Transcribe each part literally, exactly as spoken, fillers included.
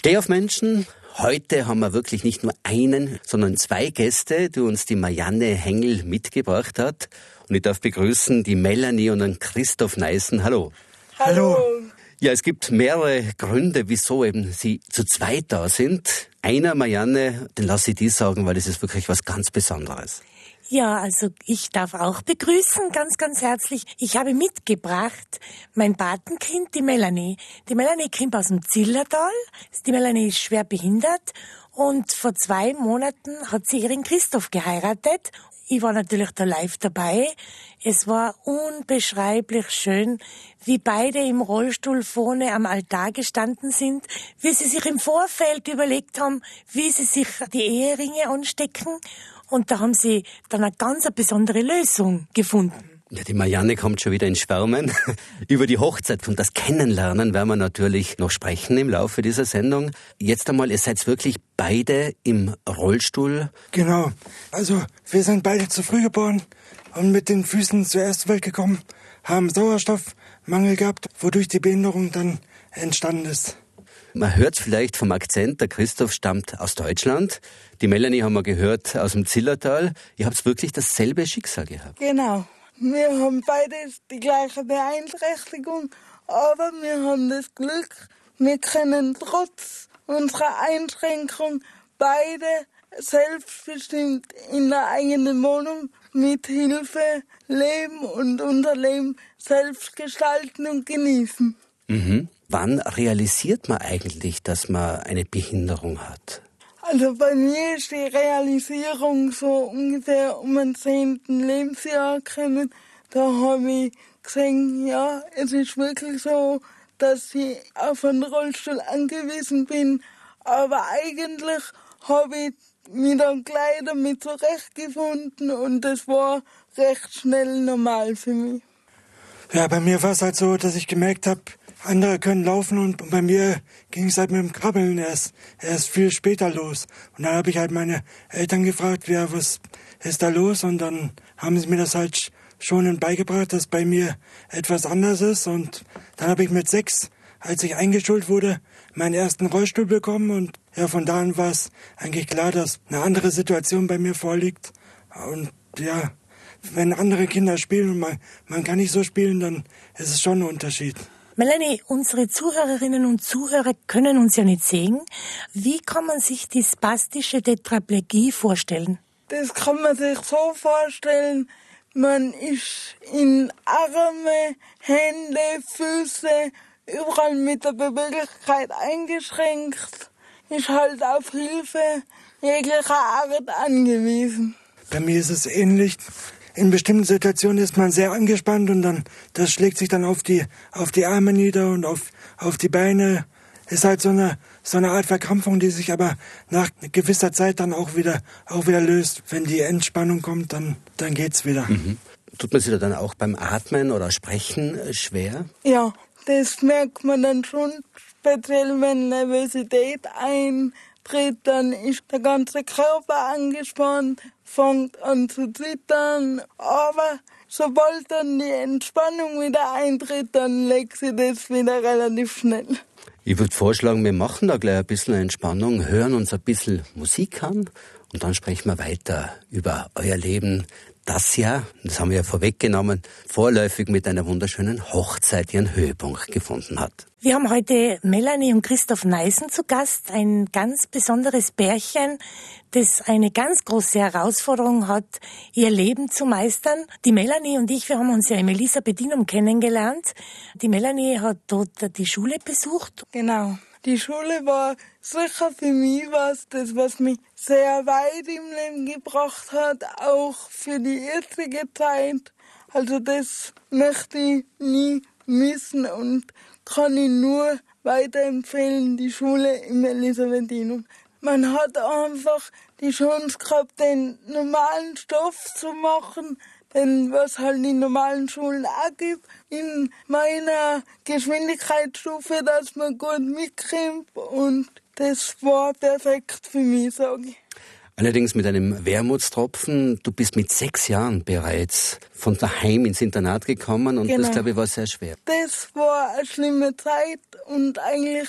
Steh auf Menschen. Heute haben wir wirklich nicht nur einen, sondern zwei Gäste, die uns die Marianne Hengel mitgebracht hat. Und ich darf begrüßen die Melanie und den Christoph Neißen. Hallo. Hallo. Ja, es gibt mehrere Gründe, wieso eben Sie zu zweit da sind. Einer, Marianne, den lasse ich dir sagen, weil das ist wirklich was ganz Besonderes. Ja, also ich darf auch begrüßen, ganz, ganz herzlich. Ich habe mitgebracht mein Patenkind, die Melanie. Die Melanie kommt aus dem Zillertal. Die Melanie ist schwer behindert und vor zwei Monaten hat sie ihren Christoph geheiratet. Ich war natürlich da live dabei. Es war unbeschreiblich schön, wie beide im Rollstuhl vorne am Altar gestanden sind, wie sie sich im Vorfeld überlegt haben, wie sie sich die Eheringe anstecken. Und da haben sie dann eine ganz besondere Lösung gefunden. Ja, die Marianne kommt schon wieder ins Schwärmen. Über die Hochzeit und das Kennenlernen werden wir natürlich noch sprechen im Laufe dieser Sendung. Jetzt einmal, ihr seid wirklich beide im Rollstuhl. Genau. Also, wir sind beide zu früh geboren und mit den Füßen zur ersten Welt gekommen, haben Sauerstoffmangel gehabt, wodurch die Behinderung dann entstanden ist. Man hört vielleicht vom Akzent, der Christoph stammt aus Deutschland. Die Melanie haben wir gehört aus dem Zillertal. Ihr habt wirklich dasselbe Schicksal gehabt. Genau. Wir haben beide die gleiche Beeinträchtigung, aber wir haben das Glück, wir können trotz unserer Einschränkung beide selbstbestimmt in der eigenen Wohnung mit Hilfe leben und unser Leben selbst gestalten und genießen. Mhm. Wann realisiert man eigentlich, dass man eine Behinderung hat? Also bei mir ist die Realisierung so ungefähr um ein zehnten Lebensjahr gekommen. Da habe ich gesehen, ja, es ist wirklich so, dass ich auf einen Rollstuhl angewiesen bin. Aber eigentlich habe ich mich dann gleich damit zurechtgefunden und das war recht schnell normal für mich. Ja, bei mir war es halt so, dass ich gemerkt habe, andere können laufen und bei mir ging es halt mit dem Krabbeln erst, erst viel später los. Und dann habe ich halt meine Eltern gefragt, ja, was ist da los? Und dann haben sie mir das halt schon beigebracht, dass bei mir etwas anders ist. Und dann habe ich mit sechs, als ich eingeschult wurde, meinen ersten Rollstuhl bekommen. Und ja, von da an war es eigentlich klar, dass eine andere Situation bei mir vorliegt. Und ja, wenn andere Kinder spielen und man, man kann nicht so spielen, dann ist es schon ein Unterschied. Melanie, unsere Zuhörerinnen und Zuhörer können uns ja nicht sehen. Wie kann man sich die spastische Tetraplegie vorstellen? Das kann man sich so vorstellen, man ist in Arme, Hände, Füße, überall mit der Beweglichkeit eingeschränkt, ist halt auf Hilfe jeglicher Art angewiesen. Bei mir ist es ähnlich. In bestimmten Situationen ist man sehr angespannt und dann das schlägt sich dann auf die auf die Arme nieder und auf auf die Beine. Ist halt so eine so eine Art Verkrampfung, die sich aber nach gewisser Zeit dann auch wieder auch wieder löst. Wenn die Entspannung kommt, dann dann geht's wieder. Mhm. Tut man sich da dann auch beim Atmen oder Sprechen schwer? Ja, das merkt man dann schon, speziell wenn Nervosität eintritt, dann ist der ganze Körper angespannt, fängt an zu zittern, aber sobald dann die Entspannung wieder eintritt, dann legt sie das wieder relativ schnell. Ich würde vorschlagen, wir machen da gleich ein bisschen Entspannung, hören uns ein bisschen Musik an und dann sprechen wir weiter über euer Leben. Das ja, das haben wir ja vorweggenommen, vorläufig mit einer wunderschönen Hochzeit ihren Höhepunkt gefunden hat. Wir haben heute Melanie und Christoph Neißen zu Gast, ein ganz besonderes Pärchen, das eine ganz große Herausforderung hat, ihr Leben zu meistern. Die Melanie und ich, wir haben uns ja im Elisabethinum kennengelernt. Die Melanie hat dort die Schule besucht. Genau. Die Schule war sicher für mich was, das was mich sehr weit im Leben gebracht hat, auch für die jetzige Zeit. Also das möchte ich nie missen und kann ich nur weiterempfehlen, die Schule im Elisabethinum. Man hat einfach die Chance gehabt, den normalen Stoff zu machen, denn was halt die normalen Schulen auch gibt, in meiner Geschwindigkeitsstufe, dass man gut mitkommt und das war perfekt für mich, sage ich. Allerdings mit einem Wermutstropfen. Du bist mit sechs Jahren bereits von daheim ins Internat gekommen und genau. Das, glaube ich, war sehr schwer. Das war eine schlimme Zeit und eigentlich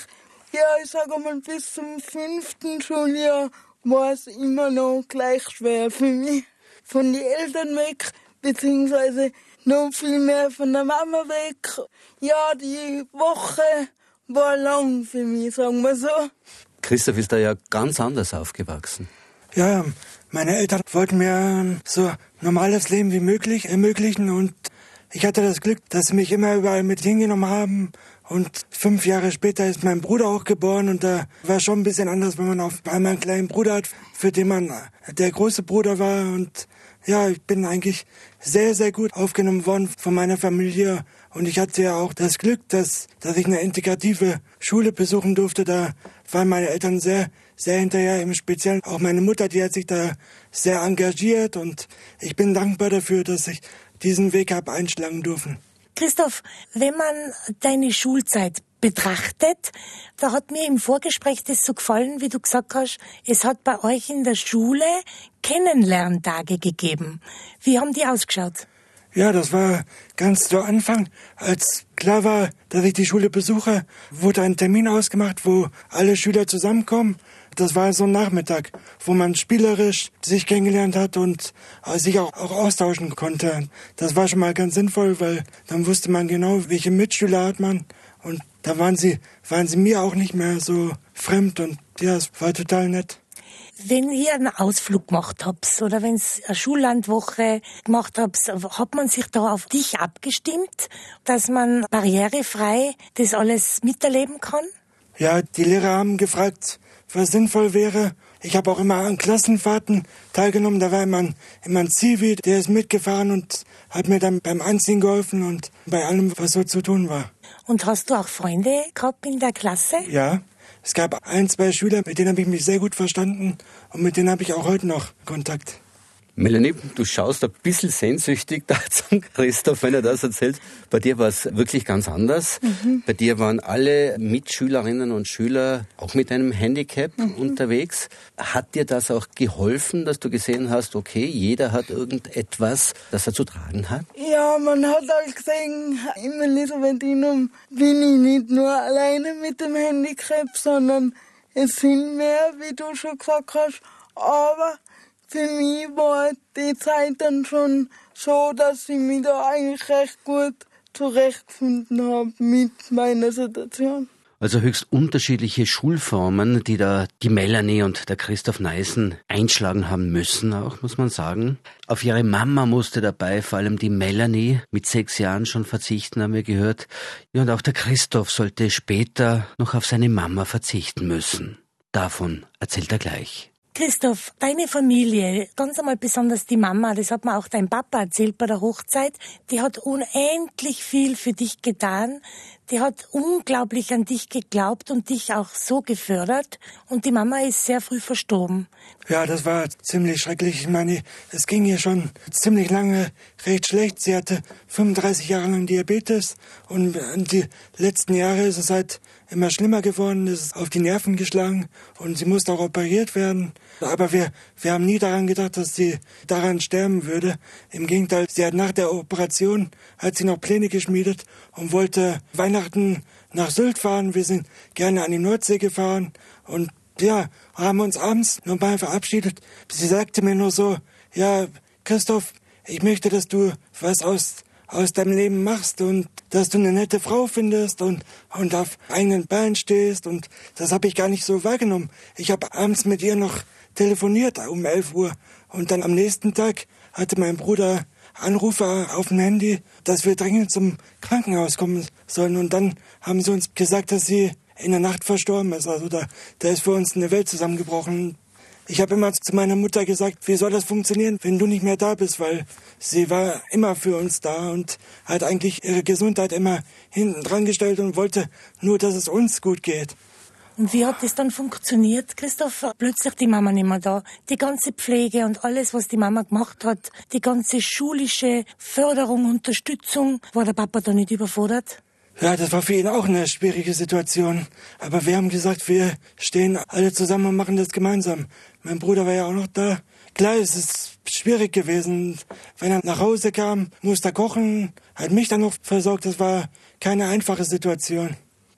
Ja, ich sage mal, bis zum fünften Schuljahr war es immer noch gleich schwer für mich. Von den Eltern weg, beziehungsweise noch viel mehr von der Mama weg. Ja, die Woche war lang für mich, sagen wir so. Christoph ist da ja ganz anders aufgewachsen. Ja, meine Eltern wollten mir so normales Leben wie möglich ermöglichen und ich hatte das Glück, dass sie mich immer überall mit hingenommen haben. Und fünf Jahre später ist mein Bruder auch geboren und da war schon ein bisschen anders, wenn man auf einmal einen kleinen Bruder hat, für den man der große Bruder war. Und ja, ich bin eigentlich sehr, sehr gut aufgenommen worden von meiner Familie. Und ich hatte ja auch das Glück, dass, dass ich eine integrative Schule besuchen durfte. Da waren meine Eltern sehr, sehr hinterher, im Speziellen auch meine Mutter, die hat sich da sehr engagiert. Und ich bin dankbar dafür, dass ich diesen Weg habe einschlagen dürfen. Christoph, wenn man deine Schulzeit betrachtet, da hat mir im Vorgespräch das so gefallen, wie du gesagt hast, es hat bei euch in der Schule Kennenlerntage gegeben. Wie haben die ausgeschaut? Ja, das war ganz zu Anfang, als klar war, dass ich die Schule besuche, wurde ein Termin ausgemacht, wo alle Schüler zusammenkommen. Das war so ein Nachmittag, wo man spielerisch sich kennengelernt hat und sich auch, auch austauschen konnte. Das war schon mal ganz sinnvoll, weil dann wusste man genau, welche Mitschüler hat man. Und da waren sie, waren sie mir auch nicht mehr so fremd und ja, es war total nett. Wenn ihr einen Ausflug gemacht habt oder wenn ihr eine Schullandwoche gemacht habt, hat man sich da auf dich abgestimmt, dass man barrierefrei das alles miterleben kann? Ja, die Lehrer haben gefragt, was sinnvoll wäre. Ich habe auch immer an Klassenfahrten teilgenommen. Da war immer ein, immer ein Zivi, der ist mitgefahren und hat mir dann beim Anziehen geholfen und bei allem, was so zu tun war. Und hast du auch Freunde gehabt in der Klasse? Ja, es gab ein, zwei Schüler, mit denen habe ich mich sehr gut verstanden und mit denen habe ich auch heute noch Kontakt. Melanie, du schaust ein bisschen sehnsüchtig da zum Christoph, wenn er das erzählt. Bei dir war es wirklich ganz anders. Mhm. Bei dir waren alle Mitschülerinnen und Schüler auch mit einem Handicap mhm. unterwegs. Hat dir das auch geholfen, dass du gesehen hast, okay, jeder hat irgendetwas, das er zu tragen hat? Ja, man hat halt gesehen, in Elisabethinum bin ich nicht nur alleine mit dem Handicap, sondern es sind mehr, wie du schon gesagt hast, aber für mich war die Zeit dann schon so, dass ich mich da eigentlich recht gut zurechtgefunden habe mit meiner Situation. Also höchst unterschiedliche Schulformen, die da die Melanie und der Christoph Neißen einschlagen haben müssen, auch muss man sagen. Auf ihre Mama musste dabei vor allem die Melanie mit sechs Jahren schon verzichten, haben wir gehört. Ja, und auch der Christoph sollte später noch auf seine Mama verzichten müssen. Davon erzählt er gleich. Christoph, deine Familie, ganz einmal besonders die Mama, das hat mir auch dein Papa erzählt bei der Hochzeit, die hat unendlich viel für dich getan, die hat unglaublich an dich geglaubt und dich auch so gefördert und die Mama ist sehr früh verstorben. Ja, das war ziemlich schrecklich. Ich meine, es ging ihr schon ziemlich lange recht schlecht. Sie hatte fünfunddreißig Jahre lang Diabetes und die letzten Jahre ist es halt immer schlimmer geworden, es ist auf die Nerven geschlagen und sie musste auch operiert werden. Aber wir, wir haben nie daran gedacht, dass sie daran sterben würde. Im Gegenteil, sie hat nach der Operation, hat sie noch Pläne geschmiedet und wollte Weihnachten nach Sylt fahren. Wir sind gerne an die Nordsee gefahren und ja, haben uns abends nochmal verabschiedet. Sie sagte mir nur so, ja, Christoph, ich möchte, dass du was aus aus deinem Leben machst und dass du eine nette Frau findest und, und auf eigenen Beinen stehst. Und das habe ich gar nicht so wahrgenommen. Ich habe abends mit ihr noch telefoniert um elf Uhr. Und dann am nächsten Tag hatte mein Bruder Anrufe auf dem Handy, dass wir dringend zum Krankenhaus kommen sollen. Und dann haben sie uns gesagt, dass sie in der Nacht verstorben ist. Also da, da ist für uns eine Welt zusammengebrochen. Ich habe immer zu meiner Mutter gesagt, wie soll das funktionieren, wenn du nicht mehr da bist, weil sie war immer für uns da und hat eigentlich ihre Gesundheit immer hinten dran gestellt und wollte nur, dass es uns gut geht. Und wie hat das dann funktioniert, Christoph? Plötzlich die Mama nicht mehr da. Die ganze Pflege und alles, was die Mama gemacht hat, die ganze schulische Förderung, Unterstützung, war der Papa da nicht überfordert? Ja, das war für ihn auch eine schwierige Situation. Aber wir haben gesagt, wir stehen alle zusammen und machen das gemeinsam. Mein Bruder war ja auch noch da. Klar, es ist schwierig gewesen. Wenn er nach Hause kam, musste er kochen, hat mich dann noch versorgt. Das war keine einfache Situation.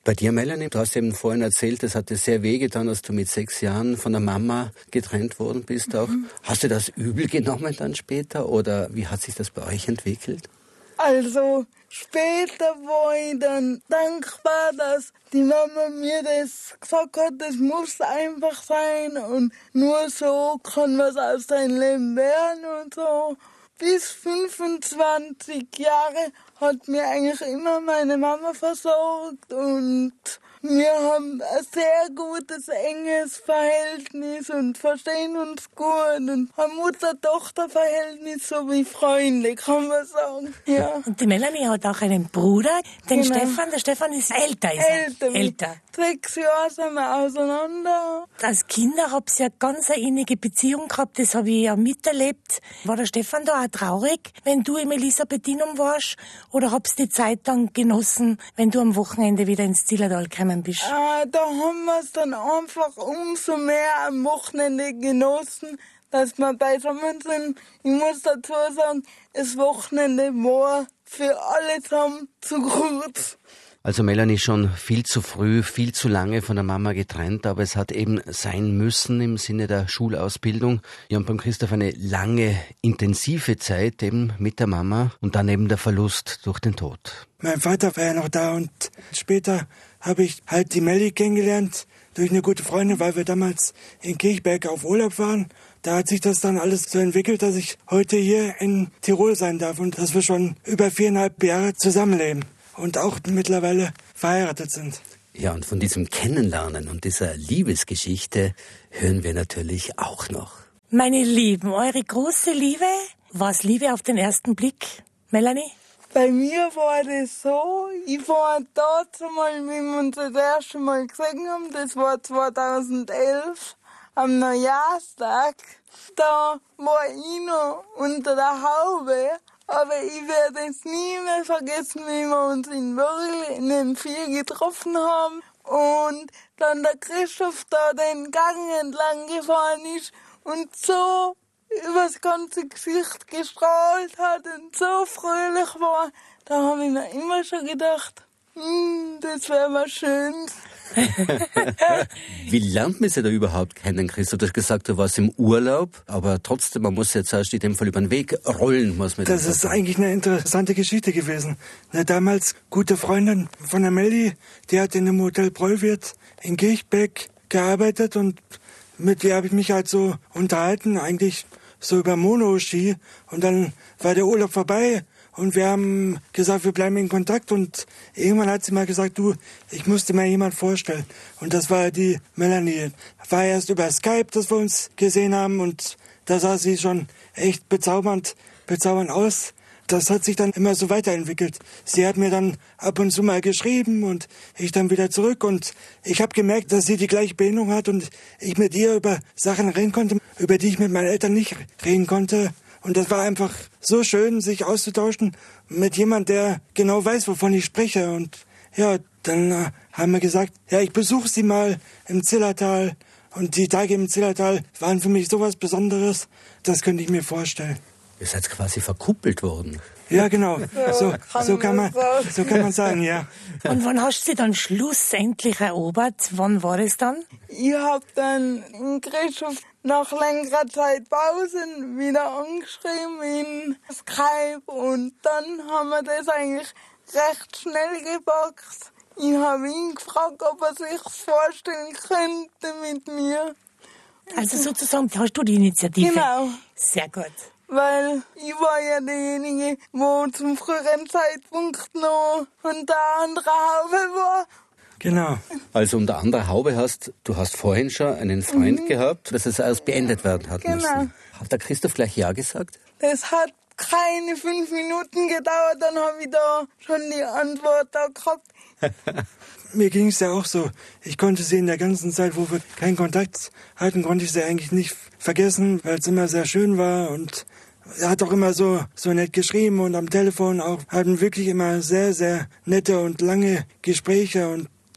Bei dir, Melanie, du hast eben vorhin erzählt, es hat dir sehr wehgetan, dass du mit sechs Jahren von der Mama getrennt worden bist auch. Mhm. Hast du das übel genommen dann später oder wie hat sich das bei euch entwickelt? Also später war ich dann dankbar, dass die Mama mir das gesagt hat, das muss einfach sein und nur so kann was aus deinem Leben werden und so. Bis fünfundzwanzig Jahre hat mir eigentlich immer meine Mama versorgt und wir haben ein sehr gutes, enges Verhältnis und verstehen uns gut und ein Mutter-Tochter-Verhältnis so wie Freunde, kann man sagen. Ja. Und die Melanie hat auch einen Bruder, den Genau. Stefan. Der Stefan ist älter. Ist Älter. älter. Sechs Jahre sind wir auseinander. Als Kinder habt ihr ja ganz eine innige Beziehung gehabt, das habe ich ja miterlebt. War der Stefan da auch traurig, wenn du im Elisabethinum warst? Oder habst du die Zeit dann genossen, wenn du am Wochenende wieder ins Zillertal gekommen bist? Äh, da haben wir es dann einfach umso mehr am Wochenende genossen, dass wir beisammen sind. Ich muss dazu sagen, das Wochenende war für alle zusammen zu kurz. Also Melanie schon viel zu früh, viel zu lange von der Mama getrennt, aber es hat eben sein müssen im Sinne der Schulausbildung. Wir haben beim Christoph eine lange, intensive Zeit eben mit der Mama und dann eben der Verlust durch den Tod. Mein Vater war ja noch da und später habe ich halt die Melli kennengelernt durch eine gute Freundin, weil wir damals in Kirchberg auf Urlaub waren. Da hat sich das dann alles so entwickelt, dass ich heute hier in Tirol sein darf und dass wir schon über viereinhalb Jahre zusammenleben und auch mittlerweile verheiratet sind. Ja, und von diesem Kennenlernen und dieser Liebesgeschichte hören wir natürlich auch noch. Meine Lieben, eure große Liebe, war's Liebe auf den ersten Blick? Melanie? Bei mir war das so, ich war da zumal, wie wir uns das erste Mal gesehen haben, das war zweitausendelf, am Neujahrstag. Da war ich noch unter der Haube, aber ich werde es nie mehr vergessen, wie wir uns in Wörl in dem Vier getroffen haben und dann der Christoph da den Gang entlang gefahren ist und so übers ganze Gesicht gestrahlt hat und so fröhlich war, da habe ich mir immer schon gedacht, hm, das wäre was Schönes. Wie lernt man sie da überhaupt kennen, Christoph? Du hast gesagt, du warst im Urlaub, aber trotzdem, man muss jetzt erst in dem Fall über den Weg rollen, muss man das ist eigentlich eine interessante Geschichte gewesen. Eine damals gute Freundin von der Melli, die hat in einem Hotel Bräuwirt in Kirchberg gearbeitet und mit der habe ich mich halt so unterhalten, eigentlich so über Monoski und dann war der Urlaub vorbei und wir haben gesagt, wir bleiben in Kontakt und irgendwann hat sie mal gesagt, du, ich muss dir mal jemand vorstellen und das war die Melanie. War erst über Skype, dass wir uns gesehen haben und da sah sie schon echt bezaubernd, bezaubernd aus. Das hat sich dann immer so weiterentwickelt. Sie hat mir dann ab und zu mal geschrieben und ich dann wieder zurück und ich habe gemerkt, dass sie die gleiche Behinderung hat und ich mit ihr über Sachen reden konnte, über die ich mit meinen Eltern nicht reden konnte. Und das war einfach so schön, sich auszutauschen mit jemand, der genau weiß, wovon ich spreche. Und ja, dann äh, haben wir gesagt, ja, ich besuche sie mal im Zillertal. Und die Tage im Zillertal waren für mich sowas Besonderes, das könnte ich mir vorstellen. Ihr seid quasi verkuppelt worden. Ja, genau. So, so, kann man, so kann man sagen, ja. Und wann hast du sie dann schlussendlich erobert? Wann war das dann? Ich hab dann in Christoph nach längerer Zeit Pausen wieder angeschrieben in Skype und dann haben wir das eigentlich recht schnell gepackt. Ich habe ihn gefragt, ob er sich vorstellen könnte mit mir. Also sozusagen hast du die Initiative. Genau. Sehr gut. Weil ich war ja derjenige, wo zum früheren Zeitpunkt noch unter anderer Haube war. Genau. Also unter anderer Haube hast, du hast vorhin schon einen Freund mhm. gehabt, dass es erst beendet werden hat genau. müssen. Hat der Christoph gleich Ja gesagt? Das hat keine fünf Minuten gedauert, dann habe ich da schon die Antwort da gehabt. Mir ging es ja auch so. Ich konnte sie in der ganzen Zeit, wo wir keinen Kontakt hatten, konnte ich sie eigentlich nicht vergessen, weil es immer sehr schön war und er hat auch immer so, so nett geschrieben und am Telefon auch hatten wirklich immer sehr, sehr nette und lange Gespräche und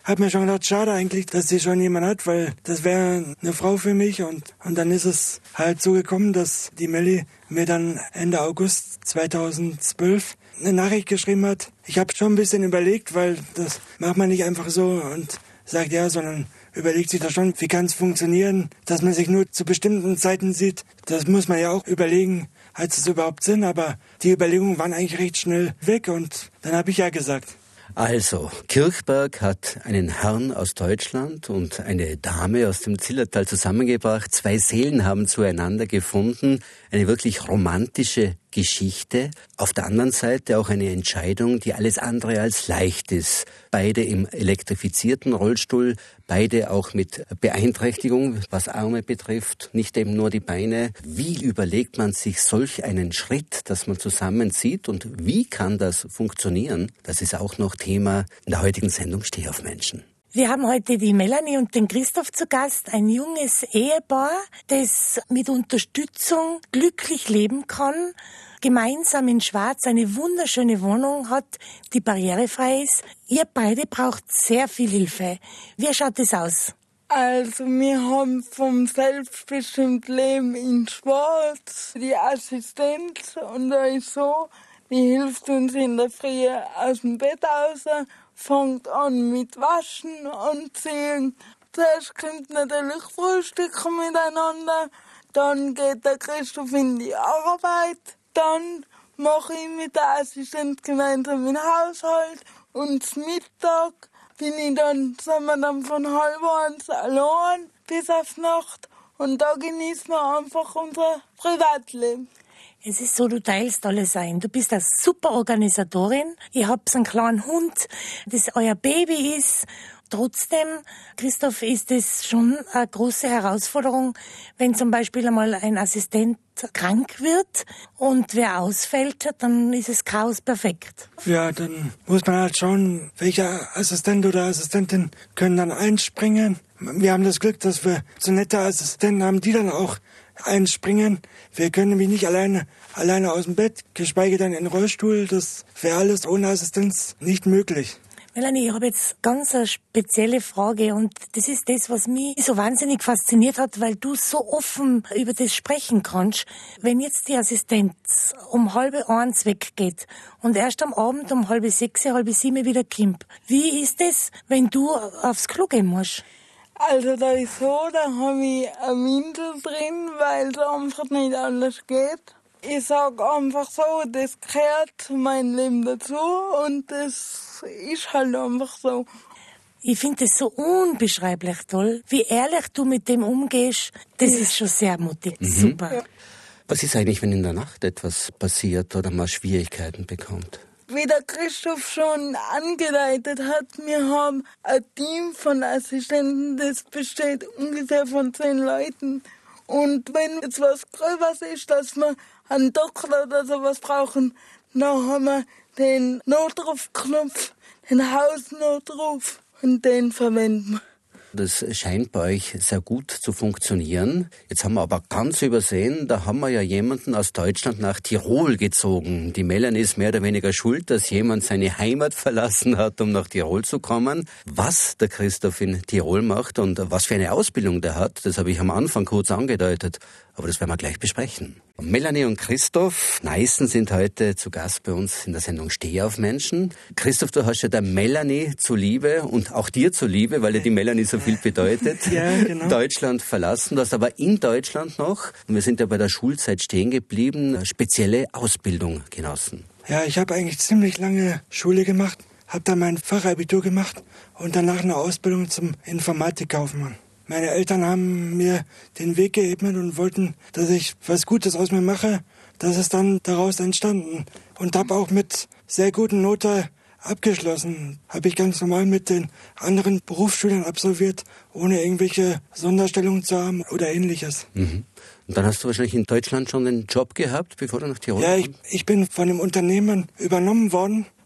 habe mir schon gedacht, schade eigentlich, dass sie schon jemand hat, weil das wäre eine Frau für mich. Und, und dann ist es halt so gekommen, dass die Melli mir dann Ende August zweitausendzwölf eine Nachricht geschrieben hat. Ich habe schon ein bisschen überlegt, weil das macht man nicht einfach so und sagt ja, sondern überlegt sich da schon, wie kann es funktionieren, dass man sich nur zu bestimmten Zeiten sieht. Das muss man ja auch überlegen, hat es überhaupt Sinn, aber die Überlegungen waren eigentlich recht schnell weg und dann habe ich ja gesagt. Also, Kirchberg hat einen Herrn aus Deutschland und eine Dame aus dem Zillertal zusammengebracht. Zwei Seelen haben zueinander gefunden. Eine wirklich romantische Geschichte. Auf der anderen Seite auch eine Entscheidung, die alles andere als leicht ist. Beide im elektrifizierten Rollstuhl, beide auch mit Beeinträchtigung, was Arme betrifft, nicht eben nur die Beine. Wie überlegt man sich solch einen Schritt, dass man zusammenzieht und wie kann das funktionieren? Das ist auch noch Thema in der heutigen Sendung Steh auf Menschen. Wir haben heute die Melanie und den Christoph zu Gast, ein junges Ehepaar, das mit Unterstützung glücklich leben kann, gemeinsam in Schwarz eine wunderschöne Wohnung hat, die barrierefrei ist. Ihr beide braucht sehr viel Hilfe. Wie schaut es aus? Also wir haben vom selbstbestimmten Leben in Schwarz die Assistenz und da ist so, die hilft uns in der Früh aus dem Bett raus, fängt an mit Waschen und Ziehen. Zuerst kommt natürlich Frühstücken miteinander, dann geht der Christoph in die Arbeit, dann mache ich mit der Assistenz gemeinsam den Haushalt und zum Mittag bin ich dann, sind wir dann von halb eins allein bis auf Nacht und da genießen wir einfach unser Privatleben. Es ist so, du teilst alles ein. Du bist eine super Organisatorin. Ihr habt einen kleinen Hund, das euer Baby ist. Trotzdem, Christoph, ist es schon eine große Herausforderung, wenn zum Beispiel einmal ein Assistent krank wird und wer ausfällt, dann ist das Chaos perfekt. Ja, dann muss man halt schauen, welcher Assistent oder Assistentin können dann einspringen. Wir haben das Glück, dass wir so nette Assistenten haben, die dann auch einspringen. Wir können nämlich nicht alleine, alleine aus dem Bett, geschweige denn in den Rollstuhl. Das wäre alles ohne Assistenz nicht möglich. Melanie, ich habe jetzt ganz eine spezielle Frage und das ist das, was mich so wahnsinnig fasziniert hat, weil du so offen über das sprechen kannst. Wenn jetzt die Assistenz um halb eins weggeht und erst am Abend um halb sechs, halb sieben wieder kommt, wie ist das, wenn du aufs Klo gehen musst? Also da ist so, da habe ich eine Windel drin, weil es einfach nicht anders geht. Ich sage einfach so, das gehört zu meinem Leben dazu und das ist halt einfach so. Ich finde das so unbeschreiblich toll. Wie ehrlich du mit dem umgehst, das ja. ist schon sehr mutig. Mhm. Super. Ja. Was ist eigentlich, wenn in der Nacht etwas passiert oder man Schwierigkeiten bekommt? Wie der Christoph schon angedeutet hat, wir haben ein Team von Assistenten, das besteht ungefähr von zehn Leuten. Und wenn jetzt was Gröbers ist, dass wir einen Doktor oder sowas brauchen, dann haben wir den Notrufknopf, den Hausnotruf und den verwenden wir. Das scheint bei euch sehr gut zu funktionieren. Jetzt haben wir aber ganz übersehen, da haben wir ja jemanden aus Deutschland nach Tirol gezogen. Die Melanie ist mehr oder weniger schuld, dass jemand seine Heimat verlassen hat, um nach Tirol zu kommen. Was der Christoph in Tirol macht und was für eine Ausbildung der hat, das habe ich am Anfang kurz angedeutet. Aber das werden wir gleich besprechen. Melanie und Christoph Neißen sind heute zu Gast bei uns in der Sendung Steh auf Menschen. Christoph, du hast ja der Melanie zuliebe und auch dir zuliebe, weil dir die Melanie so viel bedeutet, ja, genau. Deutschland verlassen. Du hast aber in Deutschland noch, und wir sind ja bei der Schulzeit stehen geblieben, eine spezielle Ausbildung genossen. Ja, ich habe eigentlich ziemlich lange Schule gemacht, habe dann mein Fachabitur gemacht und danach eine Ausbildung zum Informatikkaufmann. Meine Eltern haben mir den Weg geebnet und wollten, dass ich was Gutes aus mir mache. Das ist dann daraus entstanden. Und habe auch mit sehr guten Noten abgeschlossen. Habe ich ganz normal mit den anderen Berufsschülern absolviert, ohne irgendwelche Sonderstellungen zu haben oder ähnliches. Mhm. Und dann hast du wahrscheinlich in Deutschland schon einen Job gehabt, bevor du nach Tirol Ja, kamst? ich, ich bin von dem Unternehmen übernommen worden,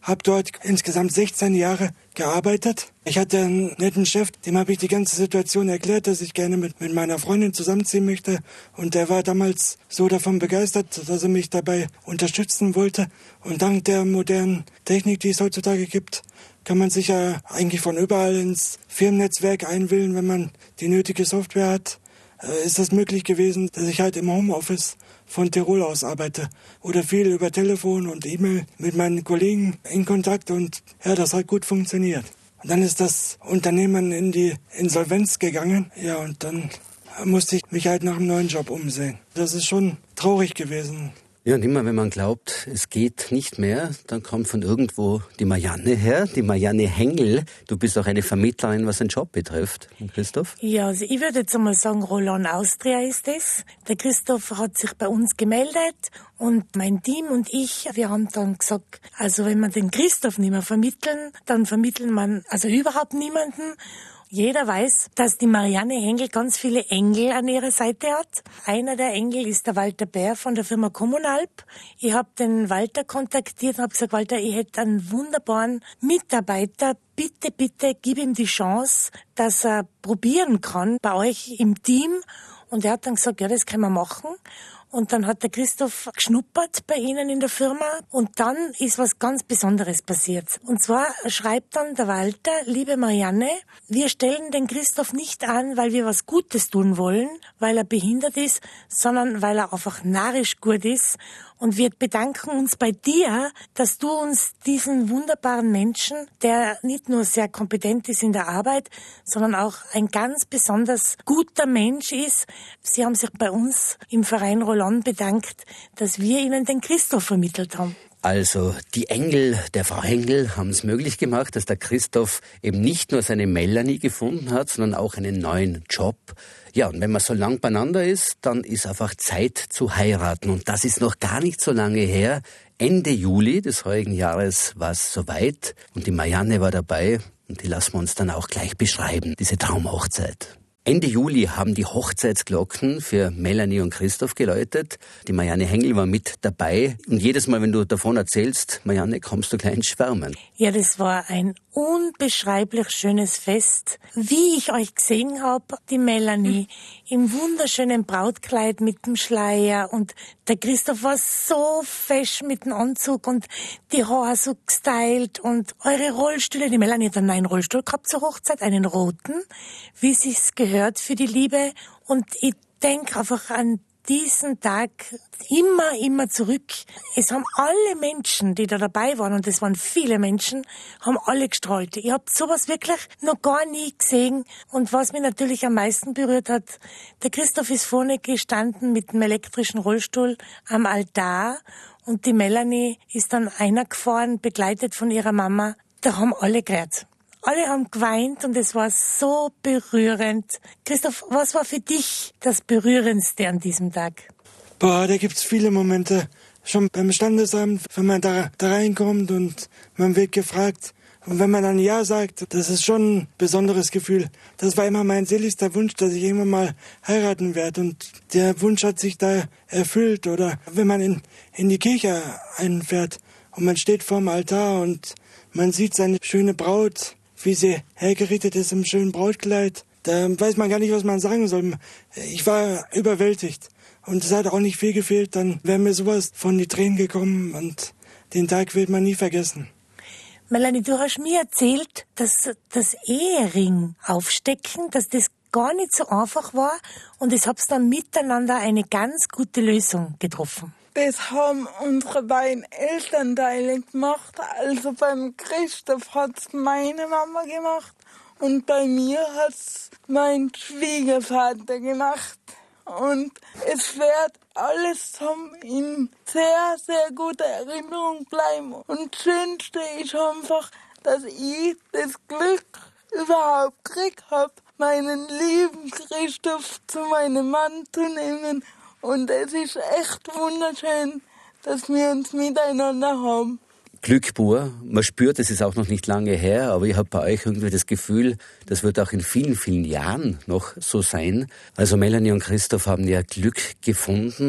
habe dort insgesamt sechzehn Jahre gearbeitet. Ich hatte einen netten Chef, dem habe ich die ganze Situation erklärt, dass ich gerne mit, mit meiner Freundin zusammenziehen möchte. Und der war damals so davon begeistert, dass er mich dabei unterstützen wollte. Und dank der modernen Technik, die es heutzutage gibt, kann man sich ja eigentlich von überall ins Firmennetzwerk einwählen, wenn man die nötige Software hat. Ist das möglich gewesen, dass ich halt im Homeoffice von Tirol aus arbeite oder viel über Telefon und E-Mail mit meinen Kollegen in Kontakt und ja, das hat gut funktioniert. Und dann ist das Unternehmen in die Insolvenz gegangen, ja, und dann musste ich mich halt nach einem neuen Job umsehen. Das ist schon traurig gewesen. Ja, und immer wenn man glaubt, es geht nicht mehr, dann kommt von irgendwo die Marianne her, die Marianne Hengel. Du bist auch eine Vermittlerin, was den Job betrifft. Christoph? Ja, also ich würde jetzt einmal sagen, Roland Austria ist es. Der Christoph hat sich bei uns gemeldet und mein Team und ich, wir haben dann gesagt, also wenn wir den Christoph nicht mehr vermitteln, dann vermitteln wir also überhaupt niemanden. Jeder weiß, dass die Marianne Hengel ganz viele Engel an ihrer Seite hat. Einer der Engel ist der Walter Bär von der Firma Kommunalp. Ich habe den Walter kontaktiert und habe gesagt, Walter, ich hätte einen wunderbaren Mitarbeiter. Bitte, bitte, gib ihm die Chance, dass er probieren kann bei euch im Team. Und er hat dann gesagt, ja, das können wir machen. Und dann hat der Christoph geschnuppert bei Ihnen in der Firma und dann ist was ganz Besonderes passiert. Und zwar schreibt dann der Walter, liebe Marianne, wir stellen den Christoph nicht an, weil wir was Gutes tun wollen, weil er behindert ist, sondern weil er einfach narrisch gut ist. Und wir bedanken uns bei dir, dass du uns diesen wunderbaren Menschen, der nicht nur sehr kompetent ist in der Arbeit, sondern auch ein ganz besonders guter Mensch ist. Sie haben sich bei uns im Verein Roland bedankt, dass wir ihnen den Christoph vermittelt haben. Also die Engel der Frau Hengel haben es möglich gemacht, dass der Christoph eben nicht nur seine Melanie gefunden hat, sondern auch einen neuen Job. Ja, und wenn man so lang beieinander ist, dann ist einfach Zeit zu heiraten. Und das ist noch gar nicht so lange her. Ende Juli des heurigen Jahres war es soweit. Und die Marianne war dabei. Und die lassen wir uns dann auch gleich beschreiben, diese Traumhochzeit. Ende Juli haben die Hochzeitsglocken für Melanie und Christoph geläutet. Die Marianne Hengel war mit dabei. Und jedes Mal, wenn du davon erzählst, Marianne, kommst du gleich ins Schwärmen. Ja, das war ein unbeschreiblich schönes Fest. Wie ich euch gesehen habe, die Melanie im wunderschönen Brautkleid mit dem Schleier und der Christoph war so fesch mit dem Anzug und die Haare so gestylt und eure Rollstühle, die Melanie hat einen neuen Rollstuhl gehabt zur Hochzeit, einen roten, wie sich's gehört für die Liebe und ich denke einfach an diesen Tag immer, immer zurück. Es haben alle Menschen, die da dabei waren, und es waren viele Menschen, haben alle gestrahlt. Ich habe sowas wirklich noch gar nie gesehen. Und was mich natürlich am meisten berührt hat, der Christoph ist vorne gestanden mit dem elektrischen Rollstuhl am Altar und die Melanie ist dann einer gefahren, begleitet von ihrer Mama. Da haben alle gerät. Alle haben geweint und es war so berührend. Christoph, was war für dich das Berührendste an diesem Tag? Boah, da gibt's viele Momente. Schon beim Standesamt, wenn man da, da reinkommt und man wird gefragt. Und wenn man dann Ja sagt, das ist schon ein besonderes Gefühl. Das war immer mein seligster Wunsch, dass ich irgendwann mal heiraten werde. Und der Wunsch hat sich da erfüllt. Oder wenn man in, in die Kirche einfährt und man steht vorm Altar und man sieht seine schöne Braut, wie sie hergerichtet ist im schönen Brautkleid. Da weiß man gar nicht, was man sagen soll. Ich war überwältigt. Und es hat auch nicht viel gefehlt. Dann wäre mir sowas von die Tränen gekommen. Und den Tag wird man nie vergessen. Melanie, du hast mir erzählt, dass das Ehering aufstecken, dass das gar nicht so einfach war. Und es habt dann miteinander eine ganz gute Lösung getroffen. Das haben unsere beiden Elternteile gemacht. Also beim Christoph hat's meine Mama gemacht und bei mir hat's mein Schwiegervater gemacht. Und es wird alles zum in sehr, sehr guter Erinnerung bleiben. Und das Schönste ist einfach, dass ich das Glück überhaupt gekriegt habe, meinen lieben Christoph zu meinem Mann zu nehmen. Und es ist echt wunderschön, dass wir uns miteinander haben. Glück pur. Man spürt, es ist auch noch nicht lange her, aber ich habe bei euch irgendwie das Gefühl, das wird auch in vielen, vielen Jahren noch so sein. Also Melanie und Christoph haben ja Glück gefunden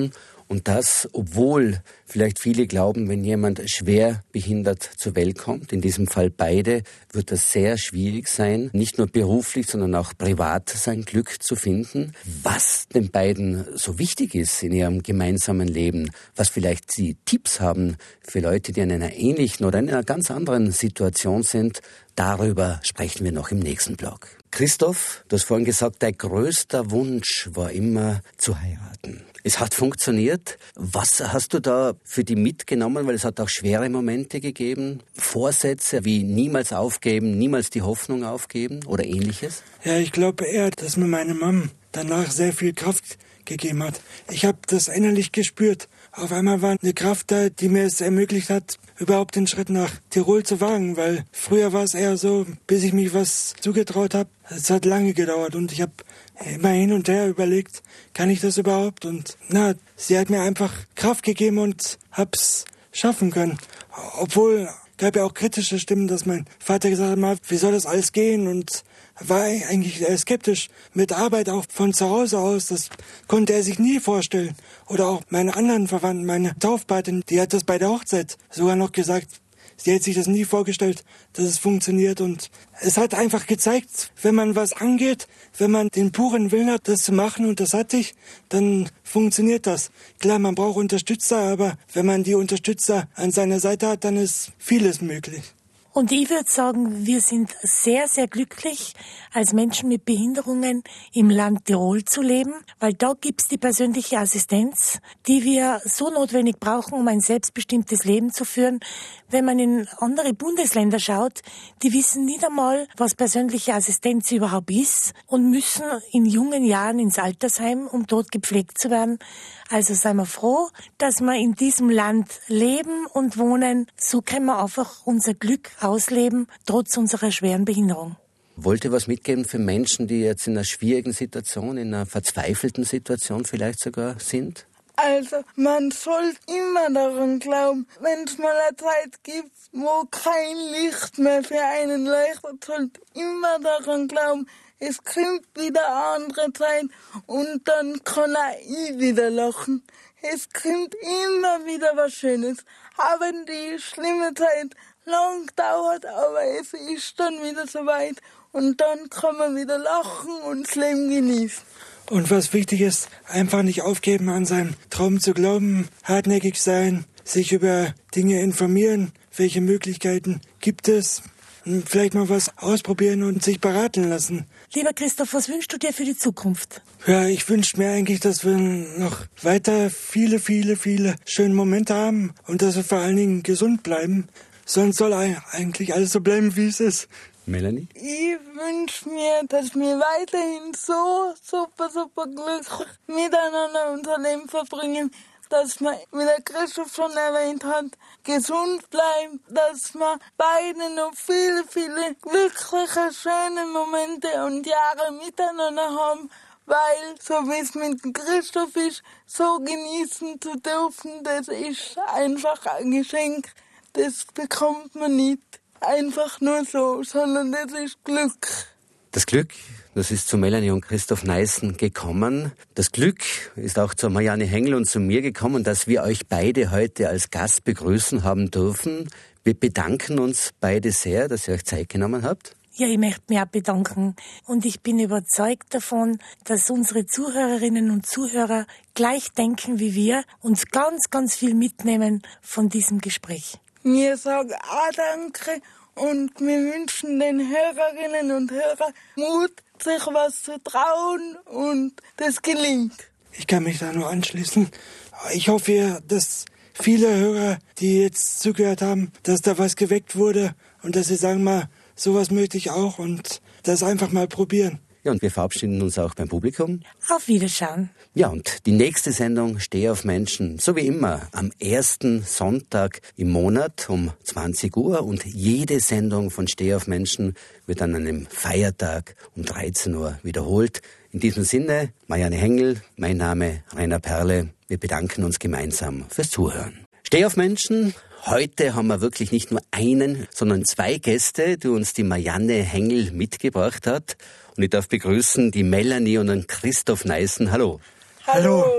Und das, obwohl vielleicht viele glauben, wenn jemand schwer behindert zur Welt kommt, in diesem Fall beide, wird das sehr schwierig sein, nicht nur beruflich, sondern auch privat sein Glück zu finden. Was den beiden so wichtig ist in ihrem gemeinsamen Leben, was vielleicht sie Tipps haben für Leute, die in einer ähnlichen oder in einer ganz anderen Situation sind, darüber sprechen wir noch im nächsten Blog. Christoph, du hast vorhin gesagt, dein größter Wunsch war immer zu heiraten. Es hat funktioniert. Was hast du da für die mitgenommen? Weil es hat auch schwere Momente gegeben. Vorsätze wie niemals aufgeben, niemals die Hoffnung aufgeben oder ähnliches? Ja, ich glaube eher, dass mir meine Mom danach sehr viel Kraft gegeben hat. Ich habe das innerlich gespürt. Auf einmal war eine Kraft da, die mir es ermöglicht hat, überhaupt den Schritt nach Tirol zu wagen, weil früher war es eher so, bis ich mich was zugetraut habe, es hat lange gedauert und ich habe immer hin und her überlegt, kann ich das überhaupt? Und na, sie hat mir einfach Kraft gegeben und hab's schaffen können. Obwohl, gab ja auch kritische Stimmen, dass mein Vater gesagt hat, wie soll das alles gehen? Und war eigentlich eher skeptisch mit Arbeit auch von zu Hause aus. Das konnte er sich nie vorstellen. Oder auch meine anderen Verwandten, meine Taufpatin, die hat das bei der Hochzeit sogar noch gesagt. Sie hat sich das nie vorgestellt, dass es funktioniert. Und es hat einfach gezeigt, wenn man was angeht, wenn man den puren Willen hat, das zu machen, und das hatte ich, dann funktioniert das. Klar, man braucht Unterstützer, aber wenn man die Unterstützer an seiner Seite hat, dann ist vieles möglich. Und ich würde sagen, wir sind sehr, sehr glücklich, als Menschen mit Behinderungen im Land Tirol zu leben, weil da gibt's die persönliche Assistenz, die wir so notwendig brauchen, um ein selbstbestimmtes Leben zu führen. Wenn man in andere Bundesländer schaut, die wissen nicht einmal, was persönliche Assistenz überhaupt ist und müssen in jungen Jahren ins Altersheim, um dort gepflegt zu werden. Also seien wir froh, dass wir in diesem Land leben und wohnen. So können wir einfach unser Glück ausleben, trotz unserer schweren Behinderung. Wollt ihr was mitgeben für Menschen, die jetzt in einer schwierigen Situation, in einer verzweifelten Situation vielleicht sogar sind? Also, man soll immer daran glauben, wenn es mal eine Zeit gibt, wo kein Licht mehr für einen leuchtet, sollt immer daran glauben, es kommt wieder eine andere Zeit und dann kann auch ich wieder lachen. Es kommt immer wieder was Schönes. Haben die schlimme Zeit lang gedauert, aber es ist dann wieder soweit und dann kann man wieder lachen und das Leben genießen. Und was wichtig ist, einfach nicht aufgeben, an seinen Traum zu glauben, hartnäckig sein, sich über Dinge informieren, welche Möglichkeiten gibt es, vielleicht mal was ausprobieren und sich beraten lassen. Lieber Christoph, was wünschst du dir für die Zukunft? Ja, ich wünsche mir eigentlich, dass wir noch weiter viele, viele, viele schöne Momente haben und dass wir vor allen Dingen gesund bleiben. Sonst soll eigentlich alles so bleiben, wie es ist. Melanie? Ich wünsche mir, dass wir weiterhin so super, super glücklich miteinander unser Leben verbringen, dass wir, wie der Christoph schon erwähnt hat, gesund bleiben, dass wir beide noch viele, viele glückliche, schöne Momente und Jahre miteinander haben, weil, so wie es mit dem Christoph ist, so genießen zu dürfen, das ist einfach ein Geschenk, das bekommt man nicht einfach nur so, sondern das ist Glück. Das Glück, das ist zu Melanie und Christoph Neißen gekommen. Das Glück ist auch zu Marianne Hengel und zu mir gekommen, dass wir euch beide heute als Gast begrüßen haben dürfen. Wir bedanken uns beide sehr, dass ihr euch Zeit genommen habt. Ja, ich möchte mich auch bedanken. Und ich bin überzeugt davon, dass unsere Zuhörerinnen und Zuhörer gleich denken wie wir und ganz, ganz viel mitnehmen von diesem Gespräch. Wir sagen auch Danke und wir wünschen den Hörerinnen und Hörern Mut, sich was zu trauen und das gelingt. Ich kann mich da nur anschließen. Ich hoffe, dass viele Hörer, die jetzt zugehört haben, dass da was geweckt wurde und dass sie sagen mal, sowas möchte ich auch und das einfach mal probieren. Ja, und wir verabschieden uns auch beim Publikum. Auf Wiederschauen. Ja, und die nächste Sendung Steh auf Menschen, so wie immer, am ersten Sonntag im Monat um zwanzig Uhr. Und jede Sendung von Steh auf Menschen wird an einem Feiertag um dreizehn Uhr wiederholt. In diesem Sinne, Marianne Hengel, mein Name Rainer Perle. Wir bedanken uns gemeinsam fürs Zuhören. Steh auf Menschen. Heute haben wir wirklich nicht nur einen, sondern zwei Gäste, die uns die Marianne Hengel mitgebracht hat. Und ich darf begrüßen die Melanie und den Christoph Neißen. Hallo. Hallo.